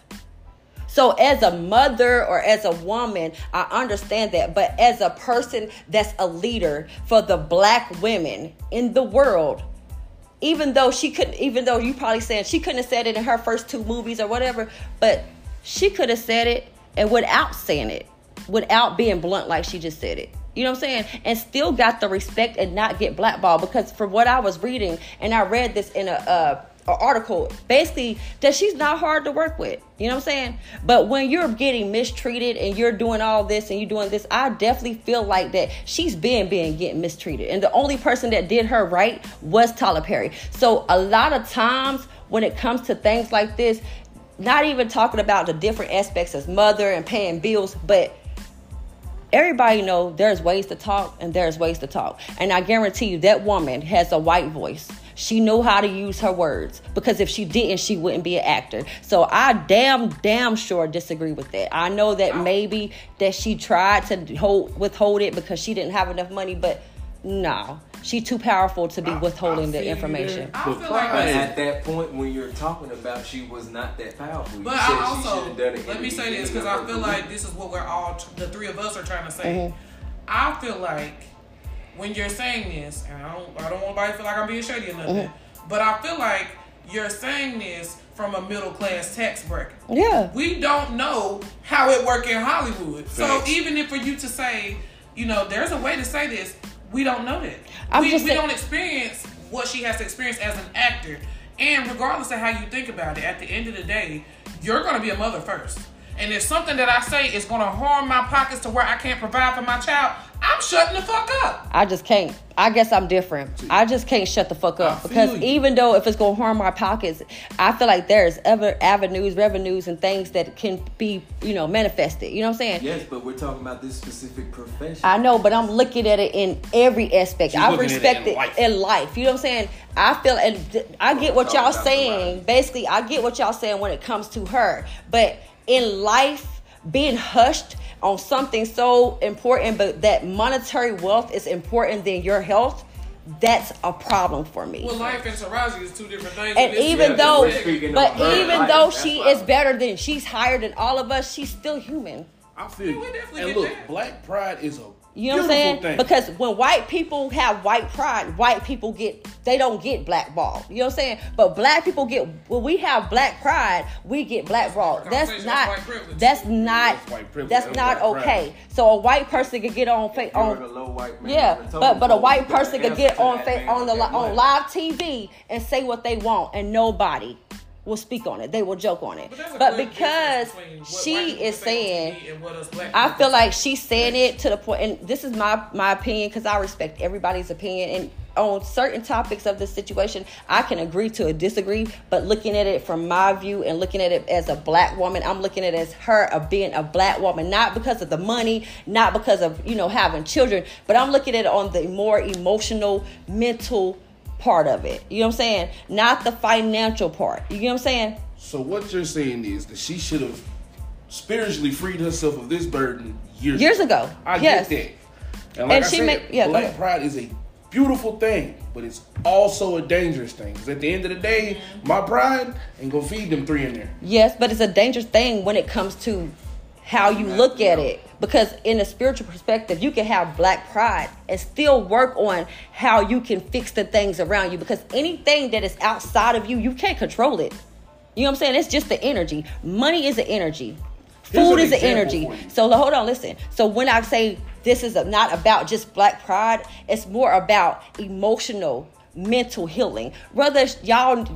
So as a mother or as a woman, I understand that. But as a person that's a leader for the black women in the world, even though you probably saying she couldn't have said it in her first 2 movies or whatever, but she could have said it and without saying it, without being blunt like she just said it. You know what I'm saying? And still got the respect and not get blackballed. Because from what I was reading, and I read this in an article, basically that she's not hard to work with. You know what I'm saying? But when you're getting mistreated and you're doing all this and you're doing this, I definitely feel like that she's getting mistreated. And the only person that did her right was Tyler Perry. So a lot of times when it comes to things like this, not even talking about the different aspects as mother and paying bills, but everybody know there's ways to talk and there's ways to talk. And I guarantee you that woman has a white voice. She knew how to use her words, because if she didn't, she wouldn't be an actor. So I damn sure disagree with that. I know that maybe that she tried to withhold it because she didn't have enough money, but no, she's too powerful to be withholding the information. I feel like at that point when you're talking about, she was not that powerful. But I also, let me say this, because I feel like this is what the 3 of us are trying to say. Mm-hmm. I feel like when you're saying this, and I don't want anybody to feel like I'm being shady or nothing, but I feel like you're saying this from a middle class tax bracket. Yeah. We don't know how it works in Hollywood. So even if for you to say, there's a way to say this, we don't know that. We don't experience what she has to experience as an actor. And regardless of how you think about it, at the end of the day, you're going to be a mother first. And if something that I say is going to harm my pockets to where I can't provide for my child, I'm shutting the fuck up. I just can't. I guess I'm different. I just can't shut the fuck up. Because even though if it's going to harm my pockets, I feel like there's other avenues, revenues, and things that can be, manifested. You know what I'm saying? Yes, but we're talking about this specific profession. I know, but I'm looking at it in every aspect. I respect it in life. You know what I'm saying? I feel, and I get what y'all saying. Basically, I get what y'all saying when it comes to her. But in life, being hushed on something so important, but that monetary wealth is important than your health, that's a problem for me. Well, life and Taraji is 2 different things. And even though she is better than, she's higher than all of us, she's still human. I feel you. And look, black pride is a You know what I'm saying? Thing. Because when white people have white pride, white people they don't get blackballed. You know what I'm saying? But black people when we have black pride, we get blackballed. That's not okay. So a white person could get on but a white person could get on live TV and say what they want, and nobody will speak on it. They will joke on it. But because she is saying, I feel like she's saying it to the point, and this is my opinion, because I respect everybody's opinion, and on certain topics of this situation, I can agree to disagree, but looking at it from my view and looking at it as a black woman, I'm looking at it as her of being a black woman, not because of the money, not because of, having children, but I'm looking at it on the more emotional, mental part of it. You know what I'm saying? Not the financial part. You know what I'm saying? So what you're saying is that she should have spiritually freed herself of this burden years ago. I get that. And like I said, black pride is a beautiful thing, but it's also a dangerous thing. Because at the end of the day, my pride ain't gonna feed them 3 in there. Yes, but it's a dangerous thing when it comes to how you look at it. Because in a spiritual perspective, you can have black pride and still work on how you can fix the things around you. Because anything that is outside of you, you can't control it. You know what I'm saying? It's just the energy. Money is an energy. Food is an energy. So hold on, listen. So when I say this is not about just black pride, it's more about emotional, mental healing. Whether y'all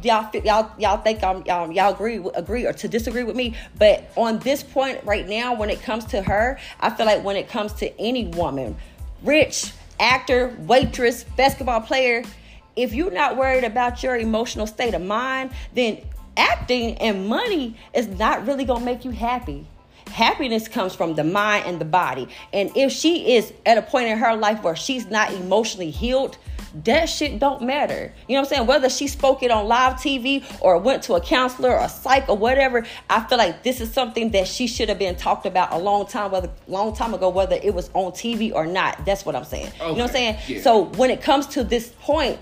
think y'all agree or to disagree with me, but on this point right now, when it comes to her, I feel like when it comes to any woman, rich, actor, waitress, basketball player, if you're not worried about your emotional state of mind, then acting and money is not really gonna make you happy. Happiness comes from the mind and the body. And if she is at a point in her life where she's not emotionally healed, that shit don't matter. You know what I'm saying? Whether she spoke it on live TV or went to a counselor or a psych or whatever, I feel like this is something that she should have been talked about a long time ago, whether it was on TV or not. That's what I'm saying. Okay. You know what I'm saying? Yeah. So when it comes to this point,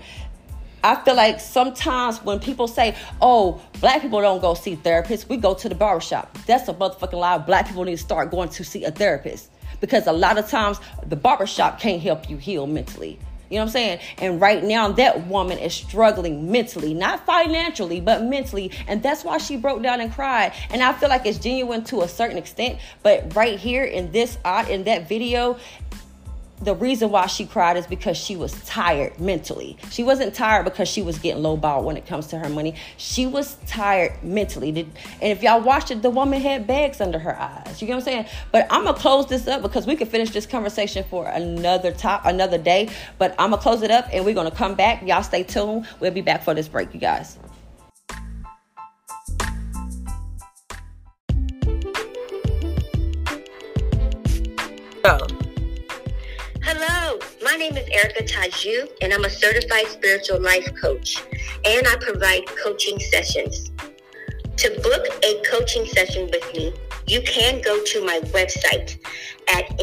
I feel like sometimes when people say, oh, black people don't go see therapists, we go to the barbershop. That's a motherfucking lie. Black people need to start going to see a therapist. Because a lot of times the barbershop can't help you heal mentally. You know what I'm saying? And right now that woman is struggling mentally, not financially, but mentally. And that's why she broke down and cried. And I feel like it's genuine to a certain extent. But right here in that video, the reason why she cried is because she was tired mentally. She wasn't tired because she was getting lowballed when it comes to her money. She was tired mentally. And if y'all watched it, the woman had bags under her eyes. You get what I'm saying? But I'm going to close this up because we could finish this conversation for another day. But I'm going to close it up and we're going to come back. Y'all stay tuned. We'll be back for this break, you guys. Hello, my name is Erica Taju, and I'm a certified spiritual life coach, and I provide coaching sessions. To book a coaching session with me, you can go to my website at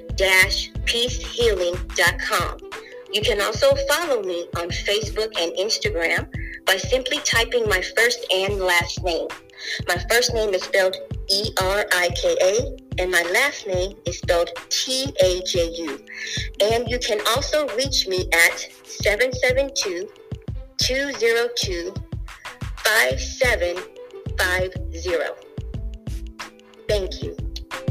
inner-peacehealing.com. You can also follow me on Facebook and Instagram by simply typing my first and last name. My first name is spelled Erika, and my last name is spelled Taju. And you can also reach me at 772-202-5750. Thank you.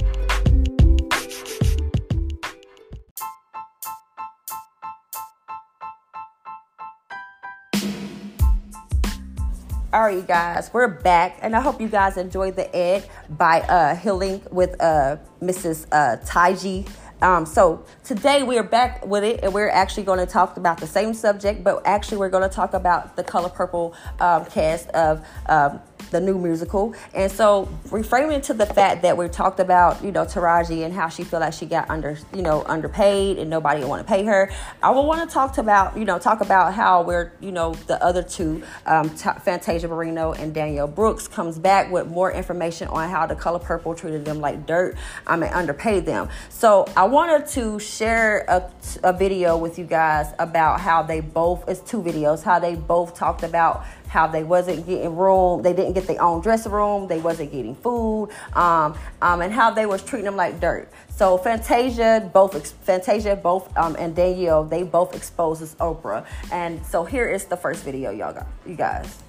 All right, you guys, we're back, and I hope you guys enjoyed the ad by Healing with Mrs. Taiji. So today we are back with it, and we're actually going to talk about the same subject, but actually we're going to talk about the Color Purple cast of the new musical. And so reframing to the fact that we talked about, Taraji and how she feel like she got underpaid and nobody want to pay her. I will want to talk about how we're, the other two, Fantasia Barrino and Danielle Brooks comes back with more information on how the Color Purple treated them like dirt and underpaid them. So I wanted to share a video with you guys about how they both, it's 2 videos, how they both talked about how they wasn't getting room, they didn't get their own dressing room, they wasn't getting food, and how they was treating them like dirt. So Fantasia, and Danielle, they both exposes Oprah. And so here is the first video, you guys.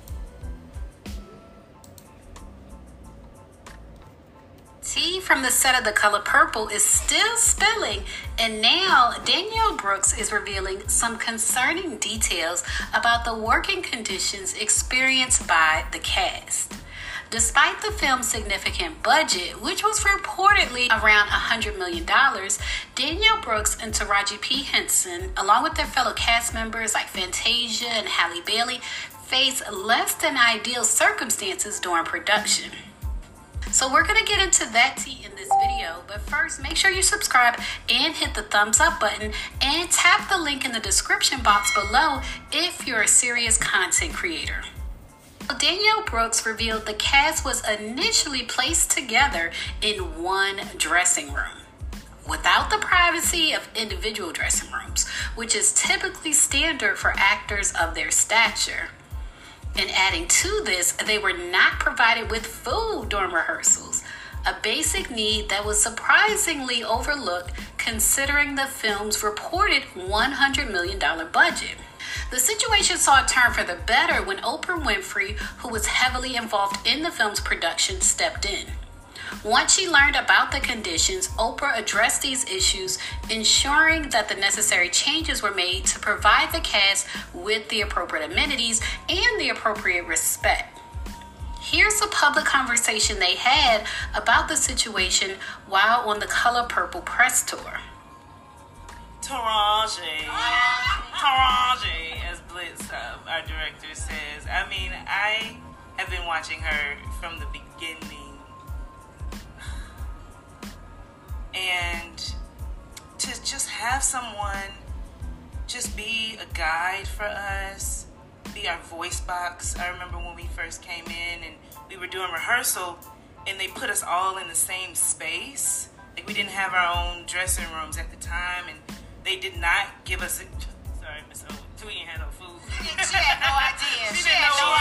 Tea from the set of The Color Purple is still spilling, and now Danielle Brooks is revealing some concerning details about the working conditions experienced by the cast. Despite the film's significant budget, which was reportedly around $100 million, Danielle Brooks and Taraji P. Henson, along with their fellow cast members like Fantasia and Halle Bailey, faced less than ideal circumstances during production. So we're going to get into that tea in this video, but first make sure you subscribe and hit the thumbs up button and tap the link in the description box below if you're a serious content creator. Danielle Brooks revealed the cast was initially placed together in one dressing room, without the privacy of individual dressing rooms, which is typically standard for actors of their stature. And adding to this, they were not provided with food during rehearsals, a basic need that was surprisingly overlooked considering the film's reported $100 million budget. The situation saw a turn for the better when Oprah Winfrey, who was heavily involved in the film's production, stepped in. Once she learned about the conditions, Oprah addressed these issues, ensuring that the necessary changes were made to provide the cast with the appropriate amenities and the appropriate respect. Here's a public conversation they had about the situation while on the Color Purple press tour. Taraji, as Blitz, our director, says. I mean, I have been watching her from the beginning. And to just have someone just be a guide for us, be our voice box. I remember when we first came in and we were doing rehearsal and they put us all in the same space. Like, we didn't have our own dressing rooms at the time, and they did not give us sorry, Miss O, we ain't had no food. She had no idea. She had no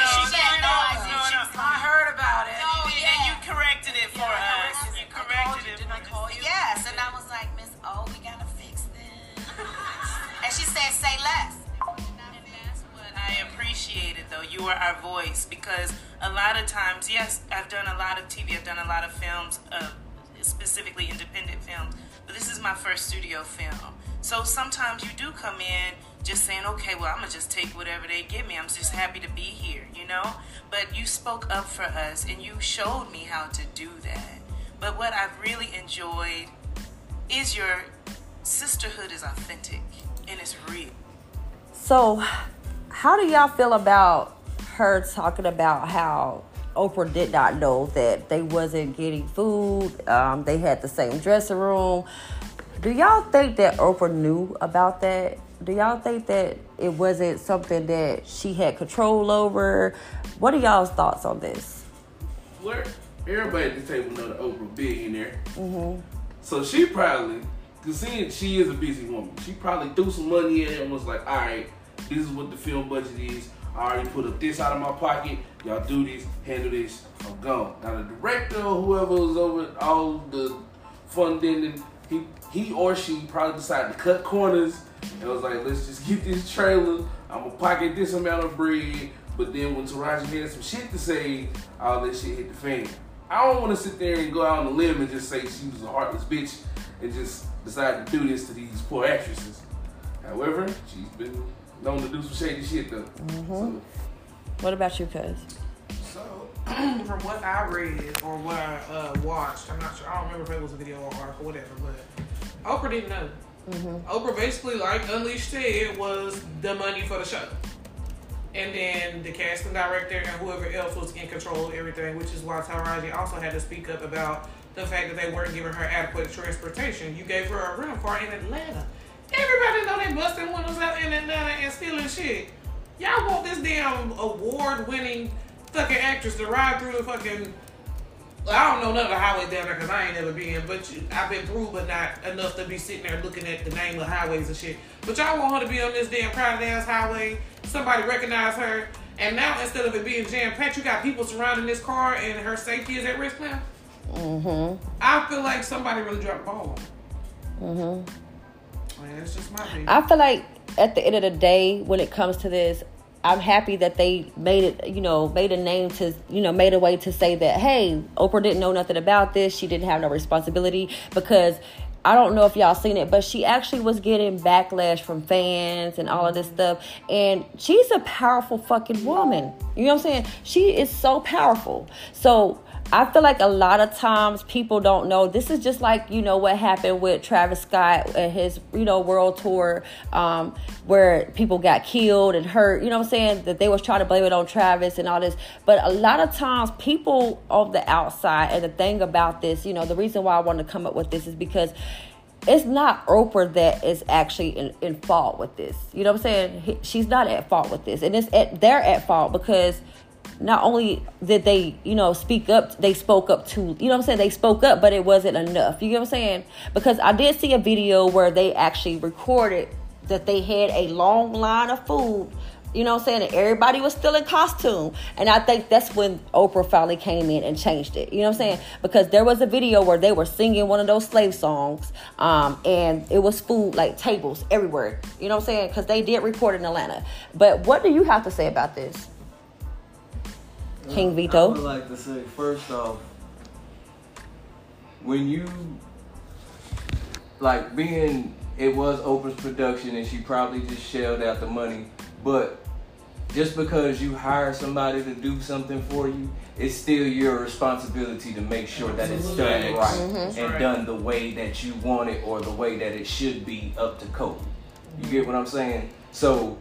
idea. I heard about it. And you corrected it for us. You corrected it. Did I call you? Yes, and I was like, Miss O, we gotta fix this. And she said, say less. And that's what I appreciated, though. You were our voice, because a lot of times, yes, I've done a lot of TV, I've done a lot of films, specifically independent films, but this is my first studio film. So sometimes you do come in just saying, okay, well, I'm going to just take whatever they give me. I'm just happy to be here, you know? But you spoke up for us, and you showed me how to do that. But what I've really enjoyed is your sisterhood is authentic, and it's real. So, how do y'all feel about her talking about how Oprah did not know that they wasn't getting food? They had the same dressing room. Do y'all think that Oprah knew about that? Do y'all think that it wasn't something that she had control over? What are y'all's thoughts on this? Well, everybody at the table know that Oprah billionaire. Mm-hmm. So she probably, because seeing she is a busy woman, she probably threw some money in it and was like, all right, this is what the film budget is. I already put up this out of my pocket. Y'all do this, handle this, I'm gone. Now the director or whoever was over all the funding, and he or she probably decided to cut corners and was like, let's just get this trailer. I'm gonna pocket this amount of bread. But then when Taraji had some shit to say, all that shit hit the fan. I don't want to sit there and go out on a limb and just say she was a heartless bitch and just decide to do this to these poor actresses. However, she's been known to do some shady shit though. Mm-hmm. So, what about you, cuz? So, from what I read or what I watched, I'm not sure. I don't remember if it was a video or article, whatever. But Oprah didn't know. Mm-hmm. Oprah basically, like Unleashed said, was the money for the show. And then the casting director and whoever else was in control of everything, which is why Taraji also had to speak up about the fact that they weren't giving her adequate transportation. You gave her a rental car in Atlanta. Everybody know they busting windows out in Atlanta and stealing shit. Y'all want this damn award-winning fucking actress to ride through the fucking... I don't know none of the highways down there because I ain't never been, but I've been through, but not enough to be sitting there looking at the name of highways and shit. But y'all want her to be on this damn crowded ass highway, somebody recognize her, and now instead of it being jam-packed, you got people surrounding this car and her safety is at risk now? Mm-hmm. I feel like somebody really dropped the ball on her. Mm-hmm. Man, that's just my opinion. I feel like at the end of the day, when it comes to this, I'm happy that they made it, made a name to, made a way to say that, hey, Oprah didn't know nothing about this. She didn't have no responsibility, because I don't know if y'all seen it, but she actually was getting backlash from fans and all of this stuff. And she's a powerful fucking woman. You know what I'm saying? She is so powerful. So I feel like a lot of times people don't know. This is just like, what happened with Travis Scott at his, world tour, where people got killed and hurt, that they was trying to blame it on Travis and all this. But a lot of times people on the outside, and the thing about this, the reason why I wanted to come up with this is because it's not Oprah that is actually in fault with this. You know what I'm saying? She's not at fault with this. And they're at fault because not only did they, speak up, they spoke up too. You know what I'm saying? They spoke up, but it wasn't enough. You know what I'm saying? Because I did see a video where they actually recorded that they had a long line of food. You know what I'm saying? And everybody was still in costume. And I think that's when Oprah finally came in and changed it. You know what I'm saying? Because there was a video where they were singing one of those slave songs. And it was food, like tables everywhere. You know what I'm saying? Because they did report in Atlanta. But what do you have to say about this? King Vito? I would like to say, first off, when you, like, it was Oprah's production and she probably just shelled out the money. But just because you hire somebody to do something for you, it's still your responsibility to make sure that it's done right and done the way that you want it or the way that it should be up to code. You get what I'm saying? So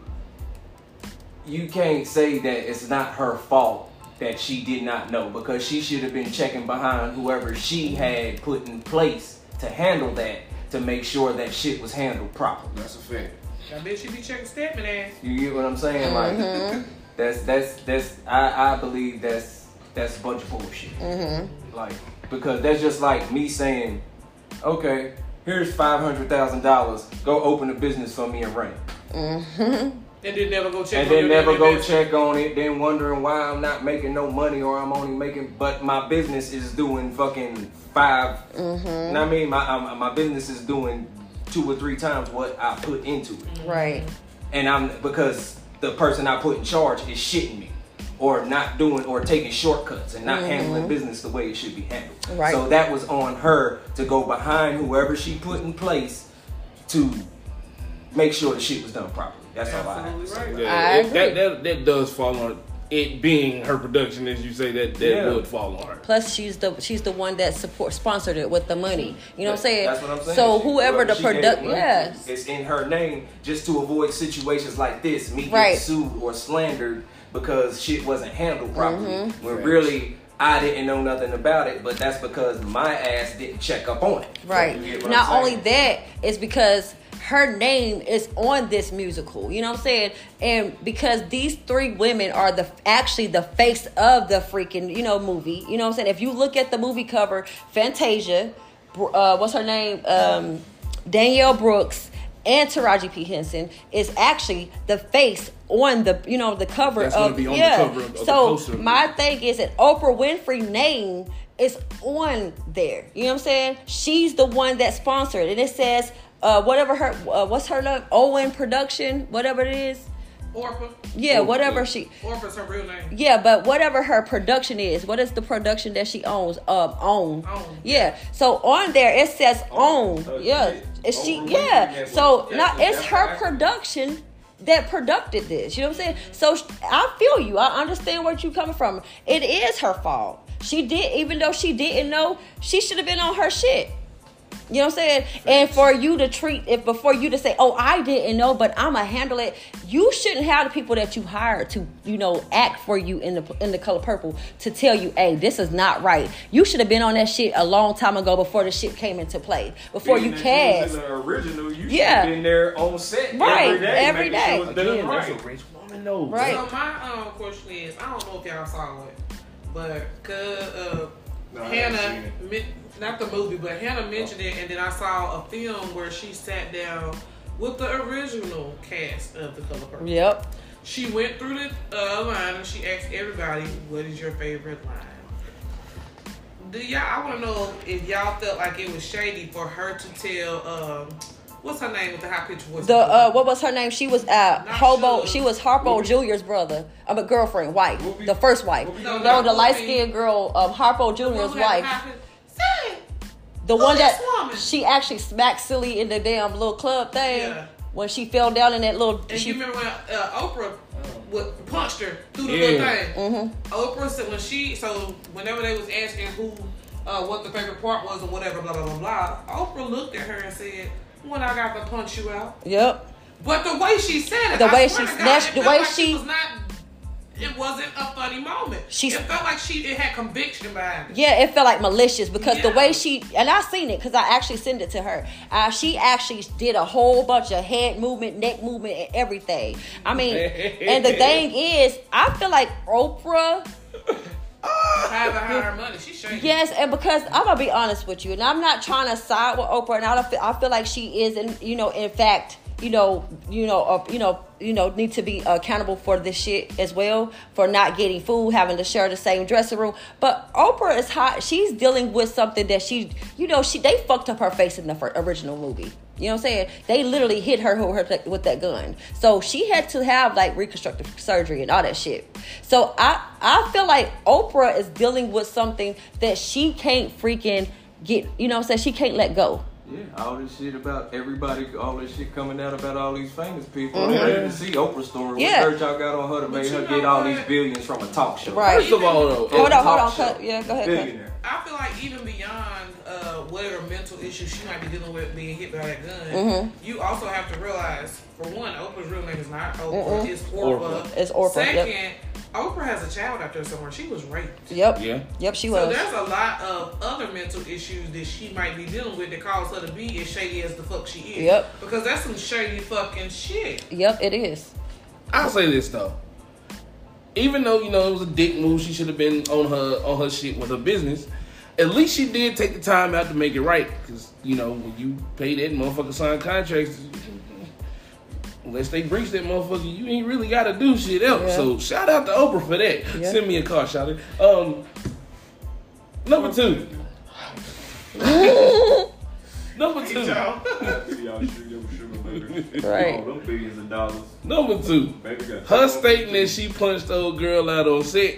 you can't say that it's not her fault that she did not know, because she should have been checking behind whoever she had put in place to handle that, to make sure that shit was handled properly. That's a fact. I bet she be checking Stedman ass. You get what I'm saying? Like, that's I believe that's a bunch of bullshit. Like, because that's just like me saying, okay, here's $500,000, go open a business for me and rent. And then never go check. And then never go check on it. Then wondering why I'm not making no money, or I'm only making, but my business is doing fucking five. You know what I mean? My business is doing 2 or 3 times what I put into it. Right. And because the person I put in charge is shitting me, or not doing, or taking shortcuts and not handling business the way it should be handled. Right. So that was on her to go behind whoever she put in place to make sure the shit was done properly. That's all I have to say. Yeah, that does fall on it being her production, as you say, that would fall on her. Plus, she's the one that sponsored it with the money. You know what I'm saying? That's what I'm saying. So whoever the product, it's in her name, just to avoid situations like this, me getting sued or slandered because shit wasn't handled properly. When really I didn't know nothing about it, but that's because my ass didn't check up on it. Right. So Not only that, it's because her name is on this musical, you know what I'm saying? And because these 3 women are actually the face of the freaking, movie. You know what I'm saying? If you look at the movie cover, Fantasia, what's her name? Danielle Brooks and Taraji P. Henson is actually the face on the, the cover That's of, gonna be on the cover of the poster. My thing is that Oprah Winfrey name is on there. You know what I'm saying? She's the one that sponsored, and it says, whatever her, what's her name? Owen Production, whatever it is. Oprah. Yeah, whatever she. Oprah's her real name. Yeah, but whatever her production is, what is the production that she owns? Own. Yeah. So on there it says Own. Yeah. Is she? Yeah. So now it's her production that produced this. You know what I'm saying? So I feel you. I understand where you're coming from. It is her fault. She did, even though she didn't know, she should have been on her shit. You know what I'm saying? And for you to before you to say, oh, I didn't know, but I'ma handle it. You shouldn't have the people that you hired to, act for you in the Color Purple to tell you, hey, this is not right. You should have been on that shit a long time ago before the shit came into play. Before you cast. The original, you should have been there on set every day. Sure that's a rich woman knows. Right. So my question is, I don't know if y'all saw it, but Hannah, not the movie, but Hannah mentioned it, and then I saw a film where she sat down with the original cast of The Color Purple. Yep. She went through the line and she asked everybody, what is your favorite line? I want to know if y'all felt like it was shady for her to tell, what's her name with the high pitched voice? What was her name? She was Hobo. She was Harpo Jr.'s brother. Girlfriend, wife, the first wife. No, the light skinned girl, Harpo Jr.'s wife. The one that she actually smacked silly in the damn little club thing when she fell down in that little. And you remember when Oprah punched her through the little thing? Oprah said whenever they was asking who, what the favorite part was or whatever, blah blah blah blah. Oprah looked at her and said, "When I got to punch you out." Yep. But the way she said it, it wasn't a funny moment. It felt like it had conviction behind it. Yeah, it felt like malicious because the way and I seen it because I actually sent it to her. She actually did a whole bunch of head movement, neck movement, and everything. I mean, and the thing is, I feel like Oprah. Have her money. She's shady. Yes, and because I'm gonna be honest with you, and I'm not trying to side with Oprah, and I feel like she is, in fact, need to be accountable for this shit as well, for not getting food, having to share the same dressing room. But Oprah is hot. She's dealing with something that they fucked up her face in the original movie. You know what I'm saying? They literally hit her with that gun. So she had to have like reconstructive surgery and all that shit. So I feel like Oprah is dealing with something that she can't freaking get, you know what I'm saying? She can't let go. Yeah, all this shit about everybody, all this shit coming out about all these famous people. I didn't see Oprah's story. Yeah. What dirt y'all got on her to make her get all these billions from a talk show? Right. First of all, though, Hold on. Yeah, go ahead. Billionaire. I feel like even beyond whatever mental issues she might be dealing with being hit by that gun, you also have to realize, for one, Oprah's real name is not Oprah, it's Orpah. It's Orpah. Second, Oprah has a child out there somewhere. She was raped. Yep. Yeah. Yep, she So was. there's a lot of other mental issues that she might be dealing with that cause her to be as shady as the fuck she is. Yep. Because that's some shady fucking shit. Yep, it is. I'll say this though. Even though, it was a dick move, she should have been on her shit with her business. At least she did take the time out to make it right. Because, when you pay that motherfucker sign contracts, unless they breach that motherfucker, you ain't really got to do shit else. Yeah. So shout out to Oprah for that. Yeah. Send me a call, shout out. Number 2. Number 2. Right. Them billions of dollars. Number 2. Her stating that she punched the old girl out on set.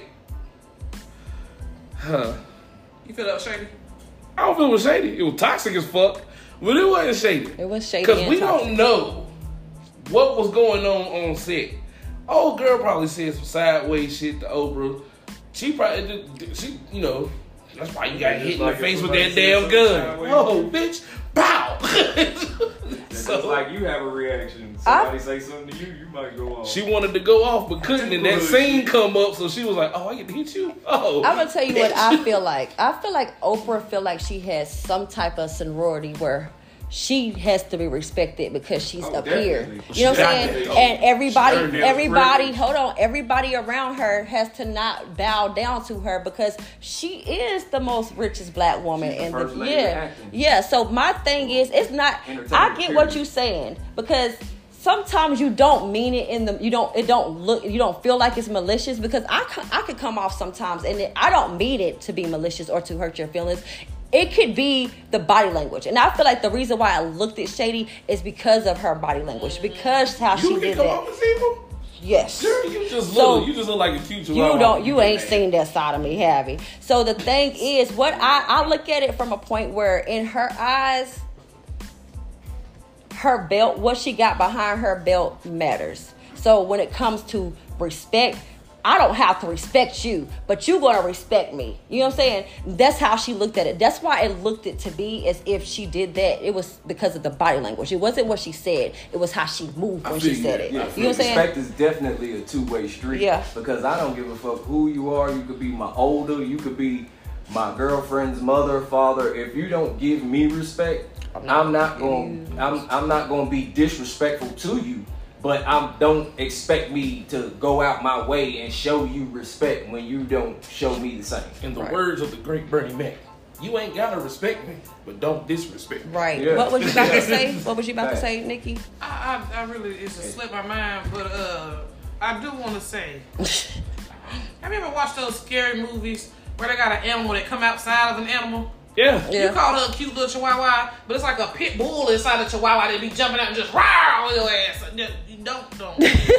You feel that was shady? I don't feel it was shady. It was toxic as fuck. But it wasn't shady. It was shady. Because we don't know what was going on set. Old girl probably said some sideways shit to Oprah. She probably, that's why you got hit in the face with that damn gun. Oh, bitch. Pow! So like you have a reaction. Somebody say something to you, you might go off. She wanted to go off, but couldn't. And that scene come up, so she was like, "Oh, I get to hit you." Oh, I'm gonna tell you what I feel like. I feel like Oprah feel like she has some type of sorority where she has to be respected because she's up here. You know what I'm saying? And everybody around her has to not bow down to her because she is the most richest black woman in the yeah. So my thing is, it's not. I get what you're saying because sometimes you don't mean it you don't feel like it's malicious because I could come off sometimes and I don't mean it to be malicious or to hurt your feelings. It could be the body language. And I feel like the reason why I looked at Shady is because of her body language. Because how she did come that. off as evil? Yes. Girl, you just look like a cute chihuahua. You ain't seen that side of me, have you? So the thing is, what I look at it from a point where in her eyes, her belt, what she got behind her belt matters. So when it comes to respect, I don't have to respect you, but you're going to respect me. You know what I'm saying? That's how she looked at it. That's why it looked it to be as if she did that. It was because of the body language. It wasn't what she said. It was how she moved when she said it. Yeah, you know what I'm saying? Respect is definitely a two-way street. Yeah. Because I don't give a fuck who you are. You could be my older. You could be my girlfriend's mother, father. If you don't give me respect, I'm not going to be disrespectful to you. But don't expect me to go out my way and show you respect when you don't show me the same. In the words of the great Bernie Mac, you ain't gotta respect me, but don't disrespect me. Right. Yeah. What was you about to say? What was you about to say, Nikki? I really, it's a slip my mind, but I do want to say, have you ever watched those scary movies where they got an animal that come outside of an animal? Yeah. You call her a cute little chihuahua, but it's like a pit bull inside a chihuahua that be jumping out and just rawr your ass. Don't.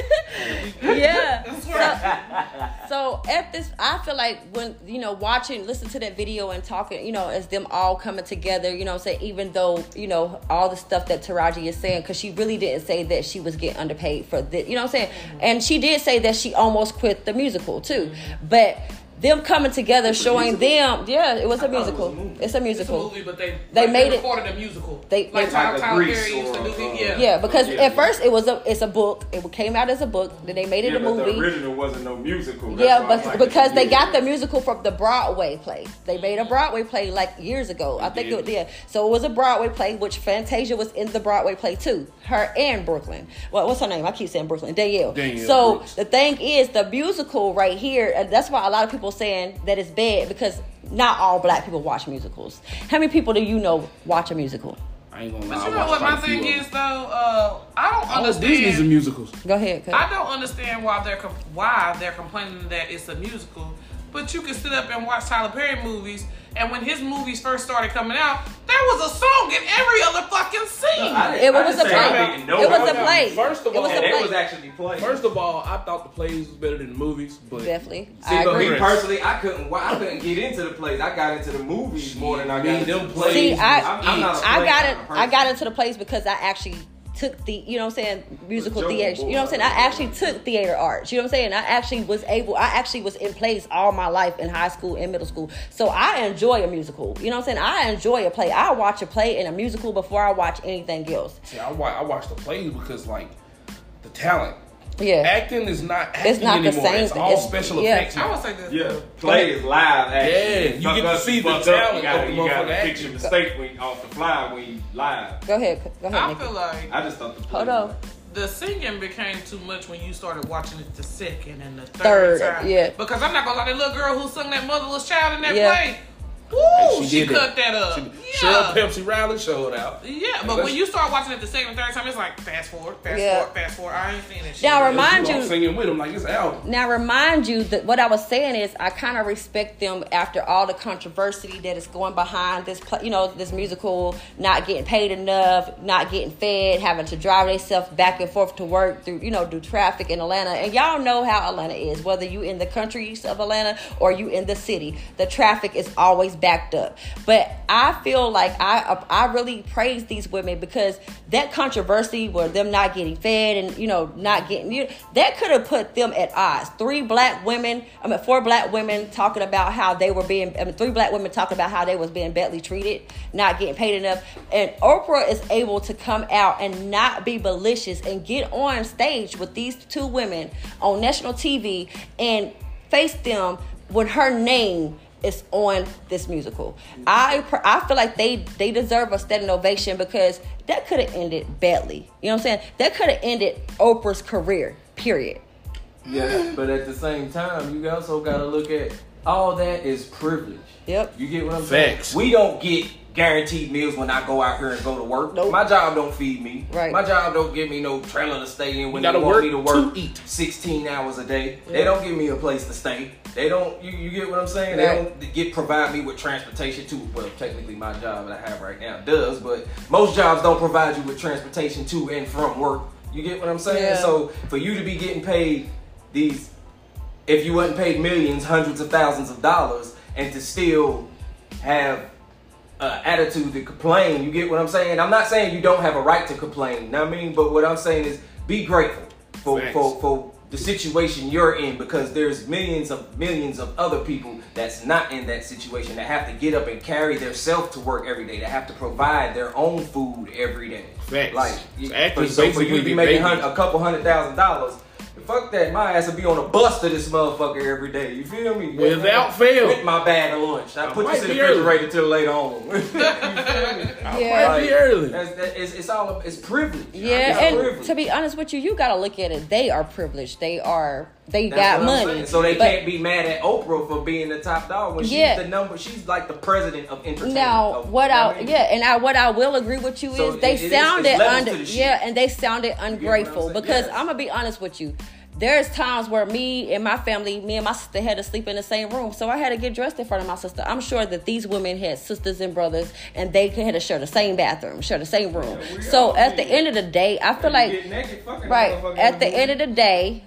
Yeah. So at this, I feel like when, listen to that video and talking, as them all coming together, say even though, all the stuff that Taraji is saying, because she really didn't say that she was getting underpaid for this, you know what I'm saying? And she did say that she almost quit the musical too. But them coming together, showing them, it was a musical. It's a musical. It's a movie, but they made it recorded a musical. Like Tyler Perry used to do it. Yeah, because at first it's a book. It came out as a book. Then they made it a movie. The original wasn't no musical. But because they got the musical from the Broadway play. They made a Broadway play like years ago. I think it was So it was a Broadway play, which Fantasia was in the Broadway play too. Her and Brooklyn. What's her name? I keep saying Brooklyn. Danielle. So Brooks. The thing is, the musical right here, and that's why a lot of people saying that it's bad because not all black people watch musicals. How many people do you know watch a musical? I ain't gonna lie. But you know what my thing is though? I don't understand. Disney's and musicals. Go ahead. I don't understand why they're complaining that it's a musical. But you can sit up and watch Tyler Perry movies, and when his movies first started coming out, there was a song in every other fucking scene. It was a play. It was a play. First of all, it was actually played. First of all, I thought the plays was better than the movies, but Definitely. See, but me personally, I couldn't get into the plays. I got into the movies more than I got into them plays. See, I'm not a play kind of person. I got into the plays because I actually took the, you know what I'm saying, musical theater. You know what I'm saying? I actually took theater arts. You know what I'm saying? I actually was in plays all my life in high school and middle school. So I enjoy a musical. You know what I'm saying? I enjoy a play. I watch a play and a musical before I watch anything else. See, I watch the plays because, like, the talent. Yeah. Acting is not acting it's not anymore. the same. It's all special effects. I would say this. Yeah. Play is live action. Yeah, you get to see the talent. You got to fix your mistake when off the fly when you live. Go ahead, I Nikki. feel like I just thought the Hold on. the singing became too much when you started watching it the second and the third time. Yeah. Because I'm not gonna lie, that little girl who sung that Motherless Child in that Yeah. play. Woo, she did cut that up. Cheryl Pepsi Riley showed out. Yeah, but when you start watching it the second and third time, it's like fast forward. I ain't seen that shit. Now remind you, singing with them like it's out. Now remind you that what I was saying is I kind of respect them after all the controversy that is going behind this, this musical, not getting paid enough, not getting fed, having to drive themselves back and forth to work through traffic in Atlanta. And y'all know how Atlanta is, whether you in the countries of Atlanta or you in the city, the traffic is always backed up. But I feel like I really praise these women because that controversy where them not getting fed and not getting that could have put them at odds. 4 black women talking about how they were being 3 black women talking about how they was being badly treated, not getting paid enough, and Oprah is able to come out and not be malicious and get on stage with these 2 women on national TV and face them when her name is on this musical. I feel like they deserve a standing ovation because that could have ended badly. You know what I'm saying? That could have ended Oprah's career, period. Yeah, but at the same time, you also got to look at all that is privilege. Yep. You get what I'm saying? We don't get guaranteed meals when I go out here and go to work. Nope. My job don't feed me. Right. My job don't give me no trailer to stay in when they want me to work 16 hours a day. Yeah. They don't give me a place to stay. They don't. You get what I'm saying? Right. They don't provide me with transportation to. Well, technically my job that I have right now does, but most jobs don't provide you with transportation to and from work. You get what I'm saying? Yeah. So for you to be getting paid these, if you wasn't paid millions, hundreds of thousands of dollars, and to still have attitude to complain, you get what I'm saying? I'm not saying you don't have a right to complain, you know what I mean? But what I'm saying is be grateful for the situation you're in, because there's millions of other people that's not in that situation, that have to get up and carry their self to work every day, that have to provide their own food every day. Facts. Like, so for you to be making a couple $100,000, fuck that, my ass will be on a bus to this motherfucker every day. You feel me? Without fail. With my bag of lunch. I put this in the refrigerator till later on. You feel me? Yeah. Might be early. It's privilege. Yeah, and privilege. To be honest with you, you gotta look at it. They are privileged. They got money. So they can't be mad at Oprah for being the top dog when she's the number. She's like the president of entertainment. Now, what I will agree with you is they sounded ungrateful, because I'm gonna be honest with you. There's times where me and my sister had to sleep in the same room, so I had to get dressed in front of my sister. I'm sure that these women had sisters and brothers, and they had to share the same bathroom, share the same room. So at the end of the day, I feel like, at the end of the day,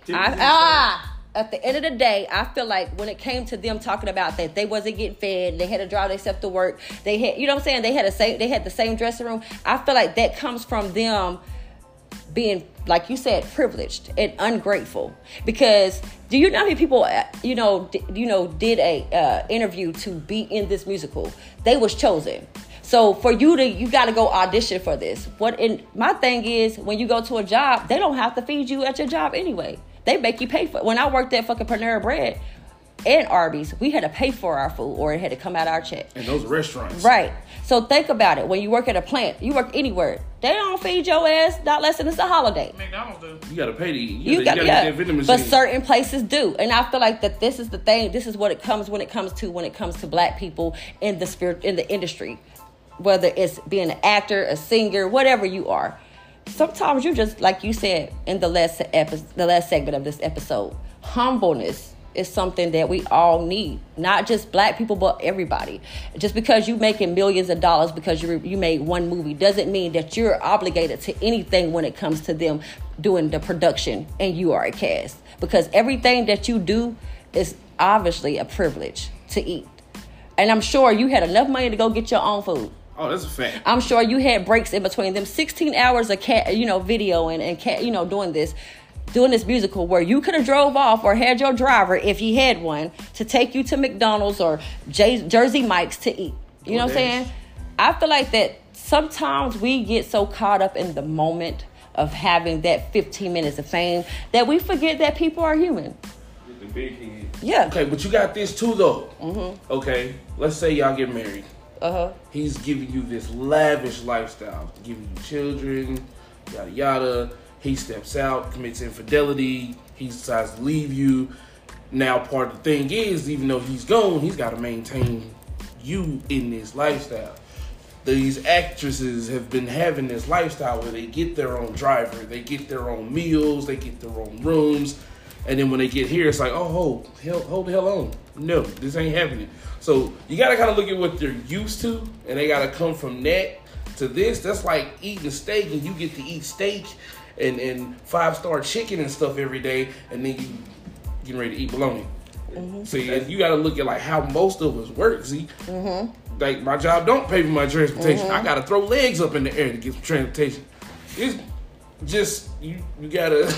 I feel like when it came to them talking about that they wasn't getting fed, they had to drive themselves to work, they had, you know what I'm saying, they had the same dressing room. I feel like that comes from them being, like you said, privileged and ungrateful. Because do you know how many people did a interview to be in this musical? They was chosen. So for you got to go audition for this. My thing is, when you go to a job, they don't have to feed you at your job anyway. They make you pay for it. When I worked at fucking Panera Bread and Arby's, we had to pay for our food, or it had to come out of our check. And those restaurants. Right. So think about it. When you work at a plant, you work anywhere, they don't feed your ass not less than it's a holiday. McDonald's do. You gotta pay to eat. You gotta get that vending machine. But certain places do. And I feel like that this is the thing. This is what it comes when it comes to black people in the industry. whether it's being an actor, a singer, whatever you are. Sometimes you just, like you said in the last segment of this episode, humbleness is something that we all need. Not just black people, but everybody. Just because you making millions of dollars because you made one movie doesn't mean that you're obligated to anything when it comes to them doing the production and you are a cast. Because everything that you do is obviously a privilege to eat. And I'm sure you had enough money to go get your own food. Oh, that's a fact. I'm sure you had breaks in between them 16 hours of video and doing this musical where you could have drove off or had your driver, if you had one, to take you to McDonald's or Jersey Mike's to eat. You know what I'm saying? I feel like that sometimes we get so caught up in the moment of having that 15 minutes of fame that we forget that people are human. The big head. Yeah. Okay, but you got this too, though. Mm-hmm. Okay, let's say y'all get married. He's giving you this lavish lifestyle, giving you children, yada yada. He steps out, commits infidelity. He decides to leave you. Now, part of the thing is, even though he's gone, he's got to maintain you in this lifestyle. These actresses have been having this lifestyle where they get their own driver, they get their own meals, they get their own rooms. And then when they get here, it's like, hold the hell on. No, this ain't happening. So you got to kind of look at what they're used to, and they got to come from that to this. That's like eating steak, and you get to eat steak and 5-star chicken and stuff every day, and then you getting ready to eat bologna. Mm-hmm. See, and you got to look at like how most of us work. See, like my job don't pay for my transportation. I got to throw legs up in the air to get some transportation. It's just you got to...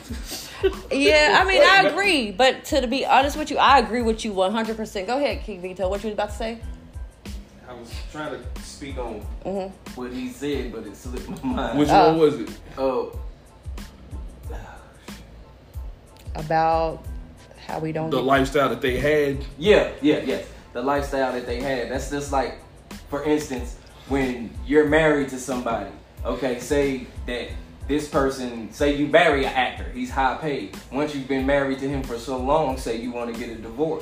Yeah, I mean, I agree. But to be honest with you, I agree with you 100%. Go ahead, King Vito. What you was about to say? I was trying to speak on what he said, but it slipped my mind. Which one was it? About how we don't... The lifestyle that they had? Yeah. The lifestyle that they had. That's just like, for instance, when you're married to somebody, okay, say that this person, say you marry an actor, he's high paid. Once you've been married to him for so long, say you want to get a divorce,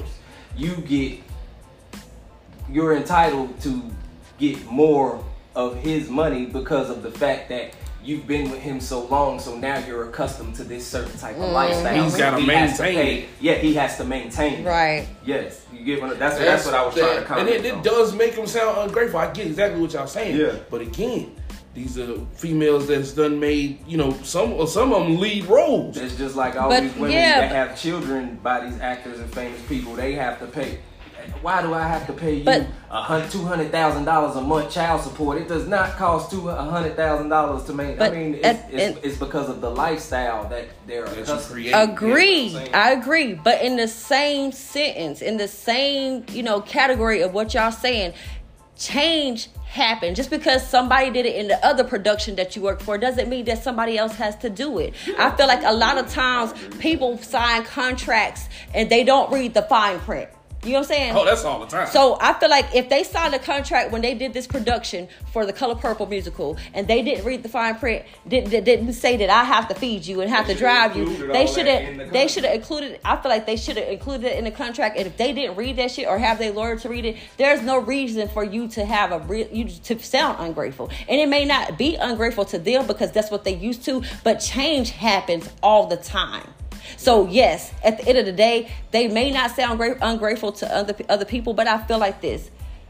you're entitled to get more of his money because of the fact that you've been with him so long, so now you're accustomed to this certain type of lifestyle. He's got to maintain it. Yeah, he has to maintain it. Right. Yes. You get that's what I was trying to comment on. And it does make him sound ungrateful. I get exactly what y'all saying. Yeah. But again, these are females that's done made, some of them lead roles. It's just like all these women that have children by these actors and famous people. They have to pay. Why do I have to pay you $200,000 a month child support? It does not cost $100,000 to make. I mean, it's because of the lifestyle that they're accustomed. Agree. I agree. But in the same sentence, in the same category of what y'all saying, change happened. Just because somebody did it in the other production that you work for doesn't mean that somebody else has to do it. I feel like a lot of times people sign contracts and they don't read the fine print. You know what I'm saying? Oh, that's all the time. So I feel like if they signed a contract when they did this production for the Color Purple musical and they didn't read the fine print, didn't say that I have to feed you and have to drive you, they should have included. I feel like they should have included it in the contract. And if they didn't read that shit or have their lawyer to read it, there's no reason for you to have to sound ungrateful. And it may not be ungrateful to them because that's what they used to, but change happens all the time. So yes, at the end of the day, they may not sound ungrateful to other people, but I feel like this.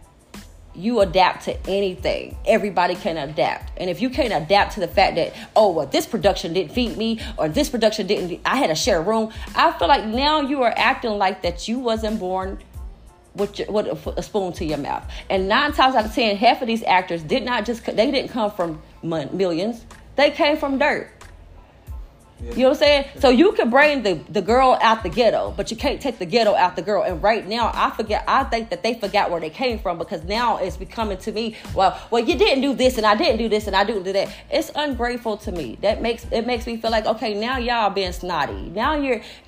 You adapt to anything. Everybody can adapt. And if you can't adapt to the fact that, this production didn't feed me or this production I had to share a room. I feel like now you are acting like that you wasn't born with a spoon to your mouth. And 9 times out of 10, half of these actors they didn't come from millions. They came from dirt. Yeah. You know what I'm saying? So you can bring the girl out the ghetto, but you can't take the ghetto out the girl. And right now, I think that they forgot where they came from because now it's becoming to me, well, you didn't do this and I didn't do this and I didn't do that. It's ungrateful to me. It makes me feel like, okay, now y'all being snotty. Now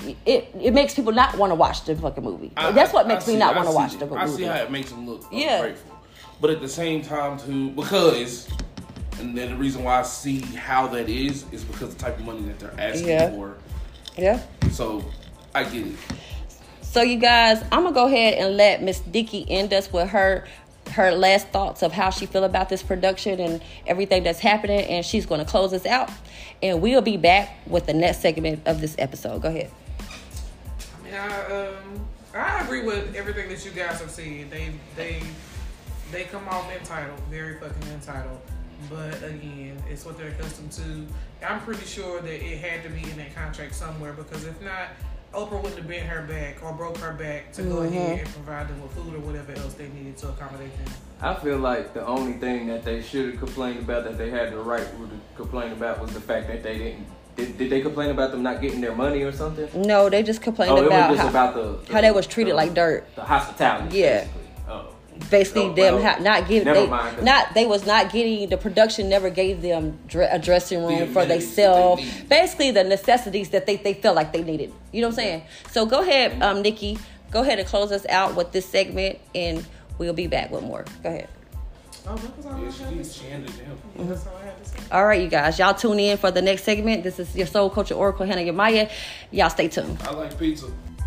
it makes people not want to watch the fucking movie. That's what makes me not want to watch the movie. I see how it makes them look ungrateful. But at the same time, too, because... And then the reason why I see how that is because the type of money that they're asking for. Yeah. So I get it. So you guys, I'm gonna go ahead and let Miss Dicky end us with her her last thoughts of how she feel about this production and everything that's happening, and she's going to close us out. And we'll be back with the next segment of this episode. Go ahead. I agree with everything that you guys have said. They come off entitled, very fucking entitled. But again, it's what they're accustomed to. I'm pretty sure that it had to be in that contract somewhere, because if not, Oprah wouldn't have bent her back or broke her back to go ahead and provide them with food or whatever else they needed to accommodate them. I feel like the only thing that they should have complained about, that they had the right to complain about, was the fact that they didn't. Did they complain about them not getting their money or something? No, they just complained about how they was treated like dirt. The hospitality. Yeah. Basically, they was not getting, the production never gave them a dressing room for themselves. Basically, the necessities that they felt like they needed. You know what I'm saying? So go ahead, Nikki. Go ahead and close us out with this segment, and we'll be back with more. Go ahead. Oh, that was all I had to say. That's all I had to say. All right, you guys. Y'all tune in for the next segment. This is your soul coach, Oracle Hannah Yamaya. Y'all stay tuned. I like pizza.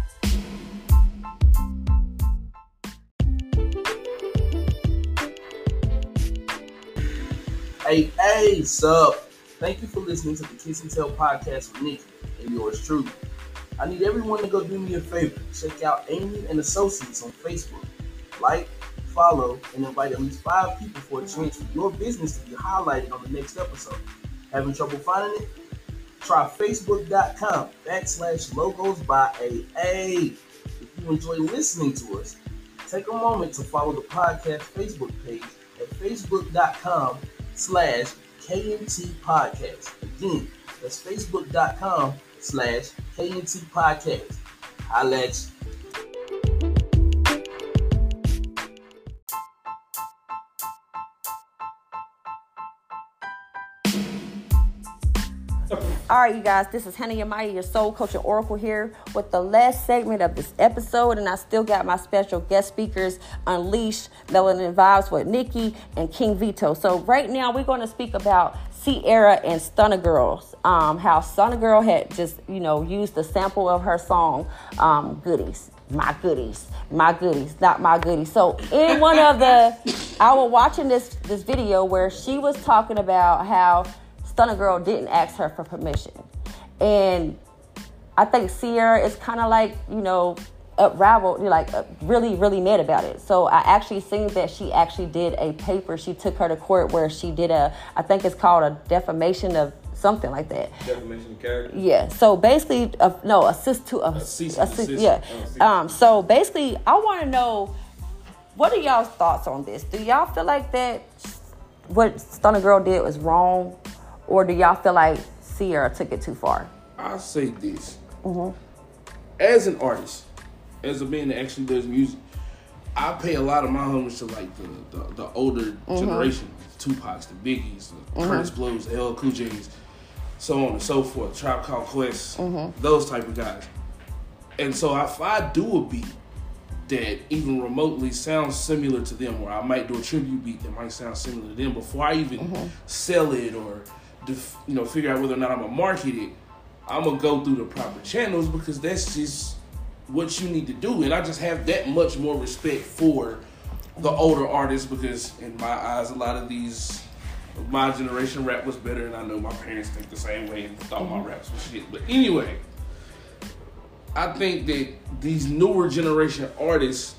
Hey, sup? Thank you for listening to the Kiss and Tell podcast with Nikki and yours truly. I need everyone to go do me a favor. Check out Amy and Associates on Facebook. Like, follow, and invite at least 5 people for a chance for your business to be highlighted on the next episode. Having trouble finding it? Try Facebook.com/logos by AA. If you enjoy listening to us, take a moment to follow the podcast Facebook page at Facebook.com/KNT Podcast. Again, that's Facebook.com/KNT Podcast. Holla at you. All right, you guys, this is Hannah Yamaya, your soul coach and oracle, here with the last segment of this episode, and I still got my special guest speakers, Unleashed, Melanin Vibes with Nikki, and King Vito. So right now we're going to speak about Ciara and Stunna Girls, how Stunna Girl had just, used the sample of her song, Goodies. My goodies, not my goodies. So in one of I was watching this video where she was talking about how Stunna Girl didn't ask her for permission. And I think Ciara is kind of like, unraveled, really, really mad about it. So I actually seen that she actually did a paper. She took her to court where she did I think it's called a defamation of something like that. Defamation of character? Yeah. So basically, so basically, I want to know, what are y'all's thoughts on this? Do y'all feel like that what Stunna Girl did was wrong? Or do y'all feel like Ciara took it too far? I'll say this. As an artist, as a man that actually does music, I pay a lot of my homage to like the older generation, the Tupacs, the Biggies, the Curtis Blows, the LL Cool J's, so on and so forth, Tribe Called Quest, those type of guys. And so if I do a beat that even remotely sounds similar to them, or I might do a tribute beat that might sound similar to them, before I even sell it or figure out whether or not I'm gonna market it, I'm gonna go through the proper channels, because that's just what you need to do. And I just have that much more respect for the older artists, because in my eyes, a lot of my generation rap was better, and I know my parents think the same way and thought my raps was shit. But anyway, I think that these newer generation artists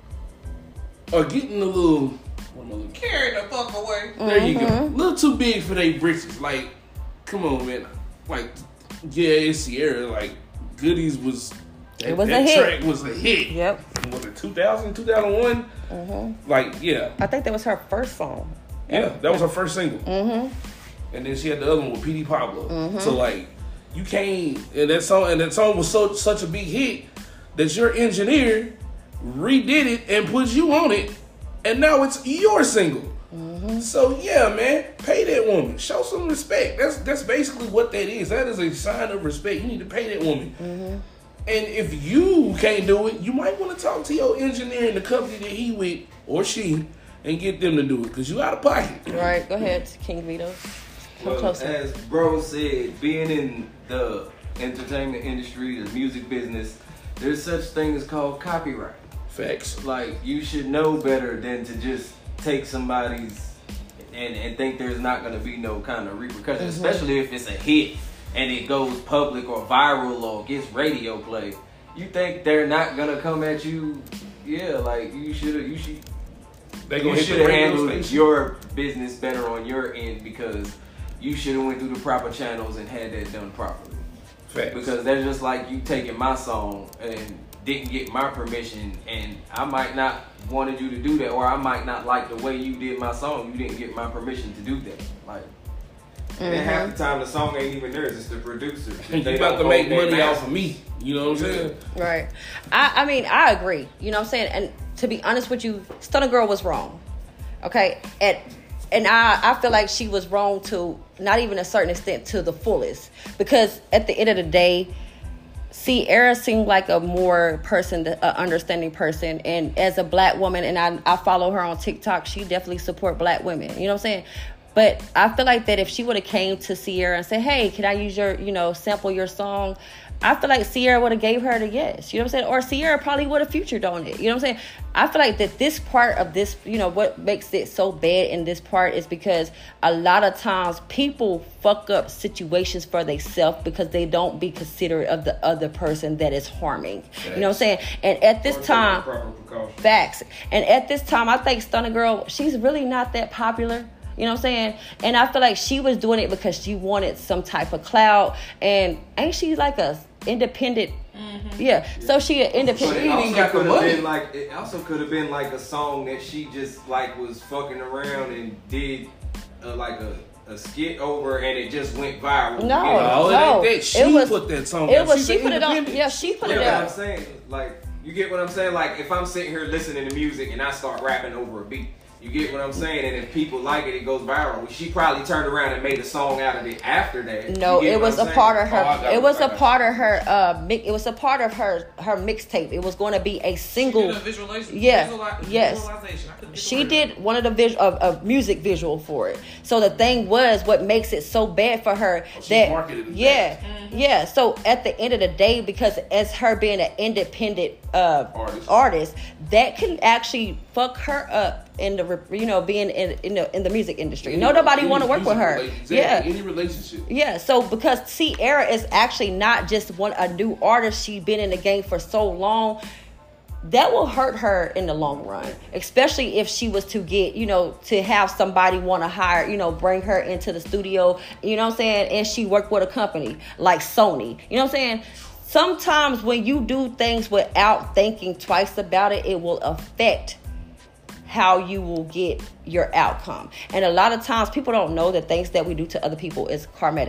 are getting a little carry the fuck away. There you go. A little too big for their britches. Like, come on, man. Like, yeah, it's Ciara. Like, Goodies was a hit. That track was a hit. Yep. Was it 2000, 2001? Like, yeah. I think that was her first song. Yeah, that was her first single. And then she had the other one with P.D. Pablo. So, like, you can't. And that song was such a big hit that your engineer redid it and put you on it. And now it's your single. So yeah, man, pay that woman. Show some respect. That's basically what that is. That is a sign of respect. You need to pay that woman. And if you can't do it, you might want to talk to your engineer in the company that he with, or she, and get them to do it, because you out of pocket. All right, go ahead, King Vito. As bro said, being in the entertainment industry, the music business, there's such thing as called copyright. Facts. Like, you should know better than to just take somebody's and think there's not going to be no kind of repercussion, especially if it's a hit and it goes public or viral or gets radio play. You think they're not going to come at you? Yeah, like, you should have handled your business better on your end, because you should have went through the proper channels and had that done properly. Facts. Because that's just like you taking my song and didn't get my permission, and I might not wanted you to do that, or I might not like the way you did my song. You didn't get my permission to do that. Like, and half the time the song ain't even theirs; it's the producer. You about to make money off of me. You know what I'm saying? Right. I mean, I agree. You know what I'm saying? And to be honest with you, Stunna Girl was wrong. Okay? And I feel like she was wrong to not even a certain extent to the fullest. Because at the end of the day, Ciara seemed like a more understanding person. And as a black woman, and I follow her on TikTok, she definitely support black women. You know what I'm saying? But I feel like that if she would have came to Ciara and said, hey, can I use your, sample your song? I feel like Ciara would have gave her the yes. You know what I'm saying? Or Ciara probably would have featured on it. You know what I'm saying? I feel like that this part of this, what makes it so bad in this part is because a lot of times people fuck up situations for themselves because they don't be considerate of the other person that is harming. Facts. You know what I'm saying? And at this time, facts. And at this time, I think Stunna Girl, she's really not that popular. You know what I'm saying? And I feel like she was doing it because she wanted some type of clout. And ain't she like a independent? Yeah. So she an independent. It also could have been like a song that she just like was fucking around and did like a skit over, and it just went viral. No, it ain't that. She put that song. It was she put it on. Yeah, she put it on. I'm saying, like, you get what I'm saying? Like, if I'm sitting here listening to music and I start rapping over a beat. You get what I'm saying? And if people like it, it goes viral. She probably turned around and made a song out of it after that. No, it was a part of her. It was a part of her. It was a part of her mixtape. It was going to be a single. Visualization. Yes. She did one of the music visual for it. So the thing was, what makes it so bad for her So at the end of the day, because as her being an independent artist, that can actually fuck her up in the being in the music industry. Nobody want to work with her. Any relationship. Yeah. So because Ciara is actually not just a new artist, she's been in the game for so long. That will hurt her in the long run, especially if she was to get, to have somebody want to hire, bring her into the studio, you know what I'm saying? And she worked with a company like Sony, you know what I'm saying? Sometimes when you do things without thinking twice about it, it will affect how you will get your outcome. And a lot of times people don't know that things that we do to other people is karma.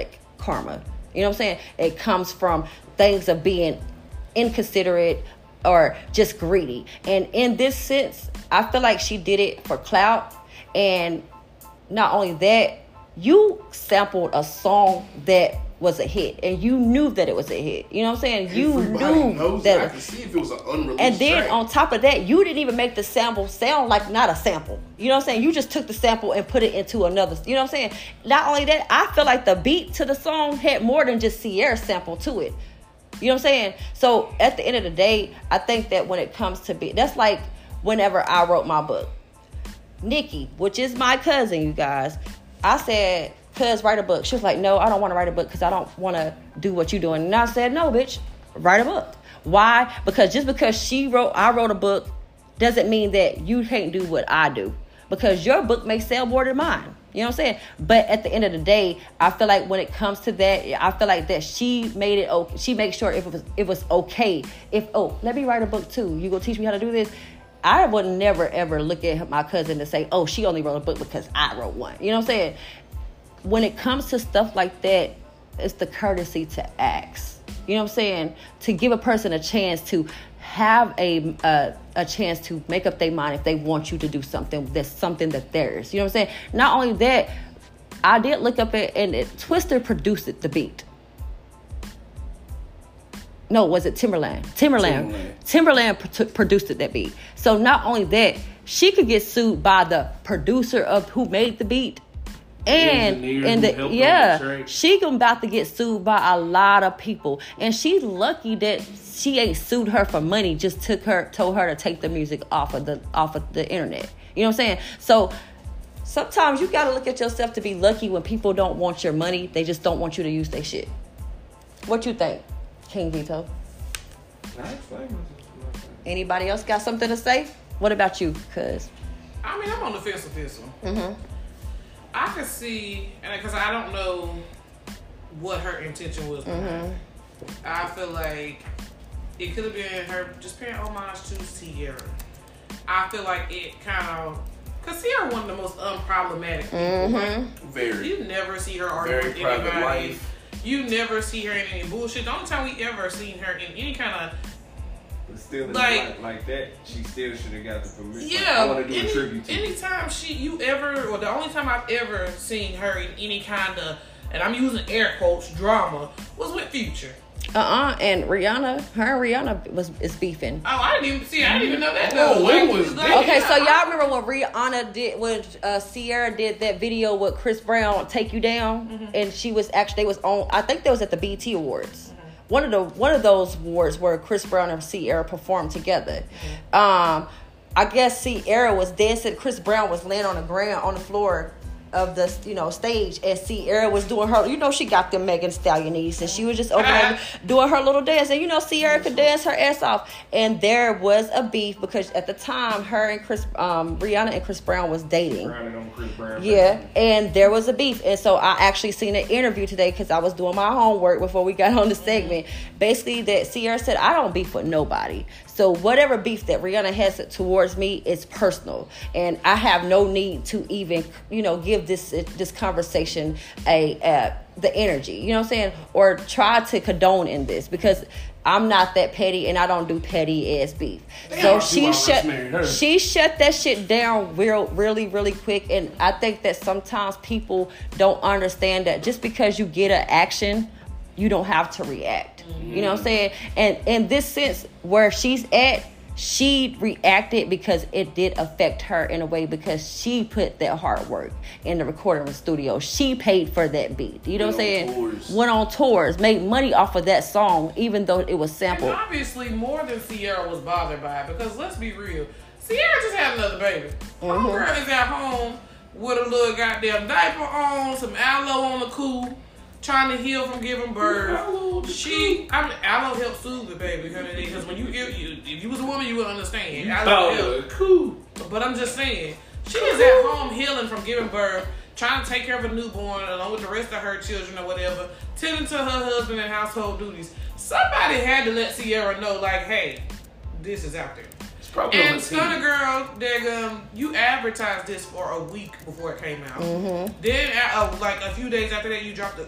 You know what I'm saying? It comes from things of being inconsiderate, or just greedy. And in this sense, I feel like she did it for clout. And not only that, you sampled a song that was a hit, and you knew that it was a hit. You know what I'm saying? Everybody knows that. I could see if it was an unreleased and then track. On top of that, you didn't even make the sample sound like not a sample. You know what I'm saying? You just took the sample and put it into another. You know what I'm saying? Not only that, I feel like the beat to the song had more than just Ciara's sample to it. You know what I'm saying? So at the end of the day, I think that when it comes to that's like whenever I wrote my book. Nikki, which is my cousin, you guys, I said, cuz, write a book. She was like, no, I don't want to write a book because I don't want to do what you're doing. And I said, no, bitch, write a book. Why? Because just because I wrote a book doesn't mean that you can't do what I do. Because your book may sell more than mine. You know what I'm saying? But at the end of the day, I feel like when it comes to that, I feel like that she made it okay. She made sure it was okay. Let me write a book too. You gonna teach me how to do this? I would never ever look at my cousin and say, she only wrote a book because I wrote one. You know what I'm saying? When it comes to stuff like that, it's the courtesy to ask. You know what I'm saying? To give a person a chance to have a chance to make up their mind if they want you to do something that theirs. You know what I'm saying? Not only that, I did look up and Twister produced the beat. No, was it Timberland? Timberland produced that beat. So not only that, she could get sued by the producer of who made the beat she about to get sued by a lot of people, and she's lucky that she ain't sued her for money. Just told her to take the music off of the internet. You know what I'm saying? So sometimes you gotta look at yourself to be lucky when people don't want your money. They just don't want you to use their shit. What you think, King Vito? Anybody else got something to say? What about you, cuz? I mean, I'm on the fence with this one. Mm-hmm. I can see, and because I don't know what her intention was behind. I feel like it could have been her just paying homage to Ciara. I feel like it kind of, because Ciara one of the most unproblematic people. Like, very. You never see her argue with anybody. Life. You never see her in any bullshit. The only time we ever seen her in any kind of still like that, she still should have got the permission. Yeah, like, I want to do a tribute to anytime the only time I've ever seen her in any kind of, and I'm using air quotes, drama, was with Future. And Rihanna, her and Rihanna is beefing. Oh, I didn't even know that. Okay, so y'all remember when Rihanna did, when Ciara did that video with Chris Brown, "Take You Down," and they was on. I think that was at the BET Awards. One of those awards where Chris Brown and Ciara performed together. I guess Ciara was dancing. Chris Brown was laying on the floor of the stage, and Ciara was doing her. She got them Megan Stallionies, and she was just over there doing her little dance. And Ciara could dance her ass off. And there was a beef because at the time, her and Rihanna and Chris Brown was dating. Yeah, and there was a beef. And so I actually seen an interview today because I was doing my homework before we got on the segment. Basically, that Ciara said, "I don't beef with nobody. So whatever beef that Rihanna has towards me is personal, and I have no need to even, give this conversation the energy, you know what I'm saying, or try to condone in this because I'm not that petty and I don't do petty ass beef." So she shut that shit down really, really quick, and I think that sometimes people don't understand that just because you get an action, you don't have to react. You know what I'm saying? And in this sense, where she's at, she reacted because it did affect her in a way because she put that hard work in the recording studio. She paid for that beat. You know what I'm saying? Went on tours, made money off of that song, even though it was sampled. And obviously, more than Ciara was bothered by it because let's be real, Ciara just had another baby. Homegirl is at home with a little goddamn diaper on, some aloe on the cool, trying to heal from giving birth. Aloe helps soothe the baby, because when if you was a woman, you would understand. Cool. But I'm just saying, she is at home healing from giving birth, trying to take care of a newborn along with the rest of her children or whatever, tending to her husband and household duties. Somebody had to let Ciara know, like, hey, this is out there. And Stunner Girl, you advertised this for a week before it came out. Then, like a few days after that, you dropped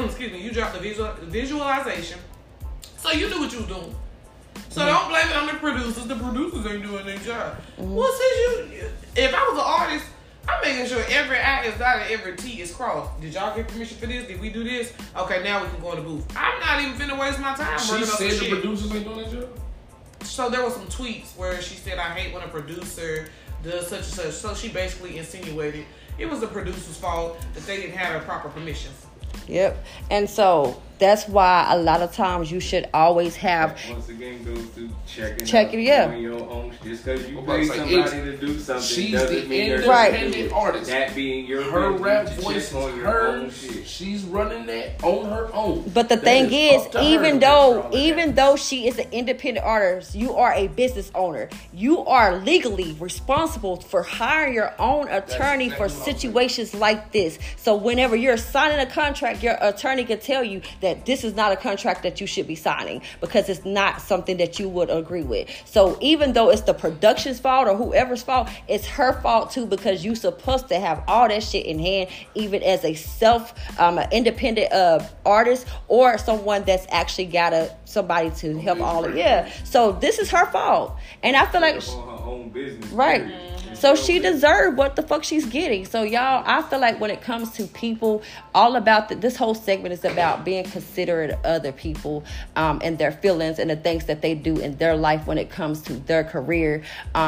the visualization. So you knew what you was doing. So don't blame it on the producers. The producers ain't doing their job. Well, if I was an artist, I'm making sure every I is dotted, every T is crossed. Did y'all get permission for this? Did we do this? Okay, now we can go in the booth. I'm not even finna waste my time. She said the producers ain't doing their job? So there were some tweets where she said, "I hate when a producer does such and such." So she basically insinuated it was the producer's fault that they didn't have the proper permissions. Yep. And so that's why a lot of times you should always have. Once again, goes to checking on your own. Just because you pay somebody to do something doesn't mean you're independent artist. That being her rap voice is hers. She's running that on her own. But the thing is, even though she is an independent artist, you are a business owner. You are legally responsible for hiring your own attorney for situations like this. So whenever you're signing a contract, your attorney can tell you that this is not a contract that you should be signing because it's not something that you would agree with. So even though it's the production's fault or whoever's fault, it's her fault too, because you're supposed to have all that shit in hand, even as a independent artist or someone that's actually got somebody to help all of. Yeah. So this is her fault. And I feel like her own business. Right. So she deserved what the fuck she's getting. So y'all, I feel like when it comes to people, all about this whole segment is about being considerate of other people and their feelings and the things that they do in their life when it comes to their career.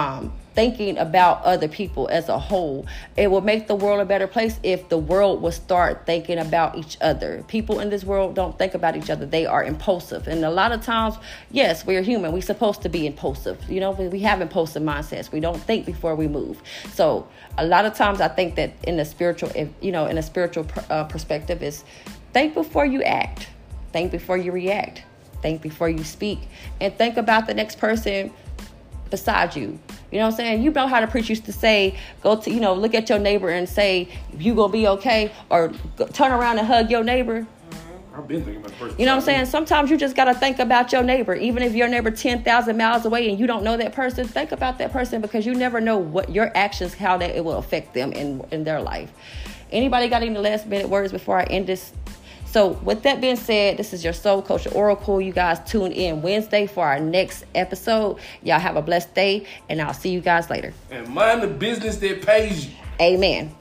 thinking about other people as a whole. It will make the world a better place if the world will start thinking about each other. People in this world don't think about each other. They are impulsive. And a lot of times, yes, we're human. We're supposed to be impulsive. You know, we have impulsive mindsets. We don't think before we move. So a lot of times I think that in a spiritual, perspective is think before you act. Think before you react. Think before you speak. And think about the next person beside you. You know what I'm saying? You know how the preacher used to say, go to, look at your neighbor and say, you gonna be okay? Or turn around and hug your neighbor. I've been thinking about the person. You know what I'm saying? Sometimes you just got to think about your neighbor. Even if your neighbor 10,000 miles away and you don't know that person, think about that person, because you never know what your actions, how that it will affect them in their life. Anybody got any last minute words before I end this? So with that being said, this is your Soul Culture Oracle. You guys tune in Wednesday for our next episode. Y'all have a blessed day, and I'll see you guys later. And mind the business that pays you. Amen.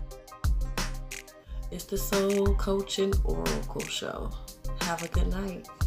It's the Soul Coaching Oracle Show. Have a good night.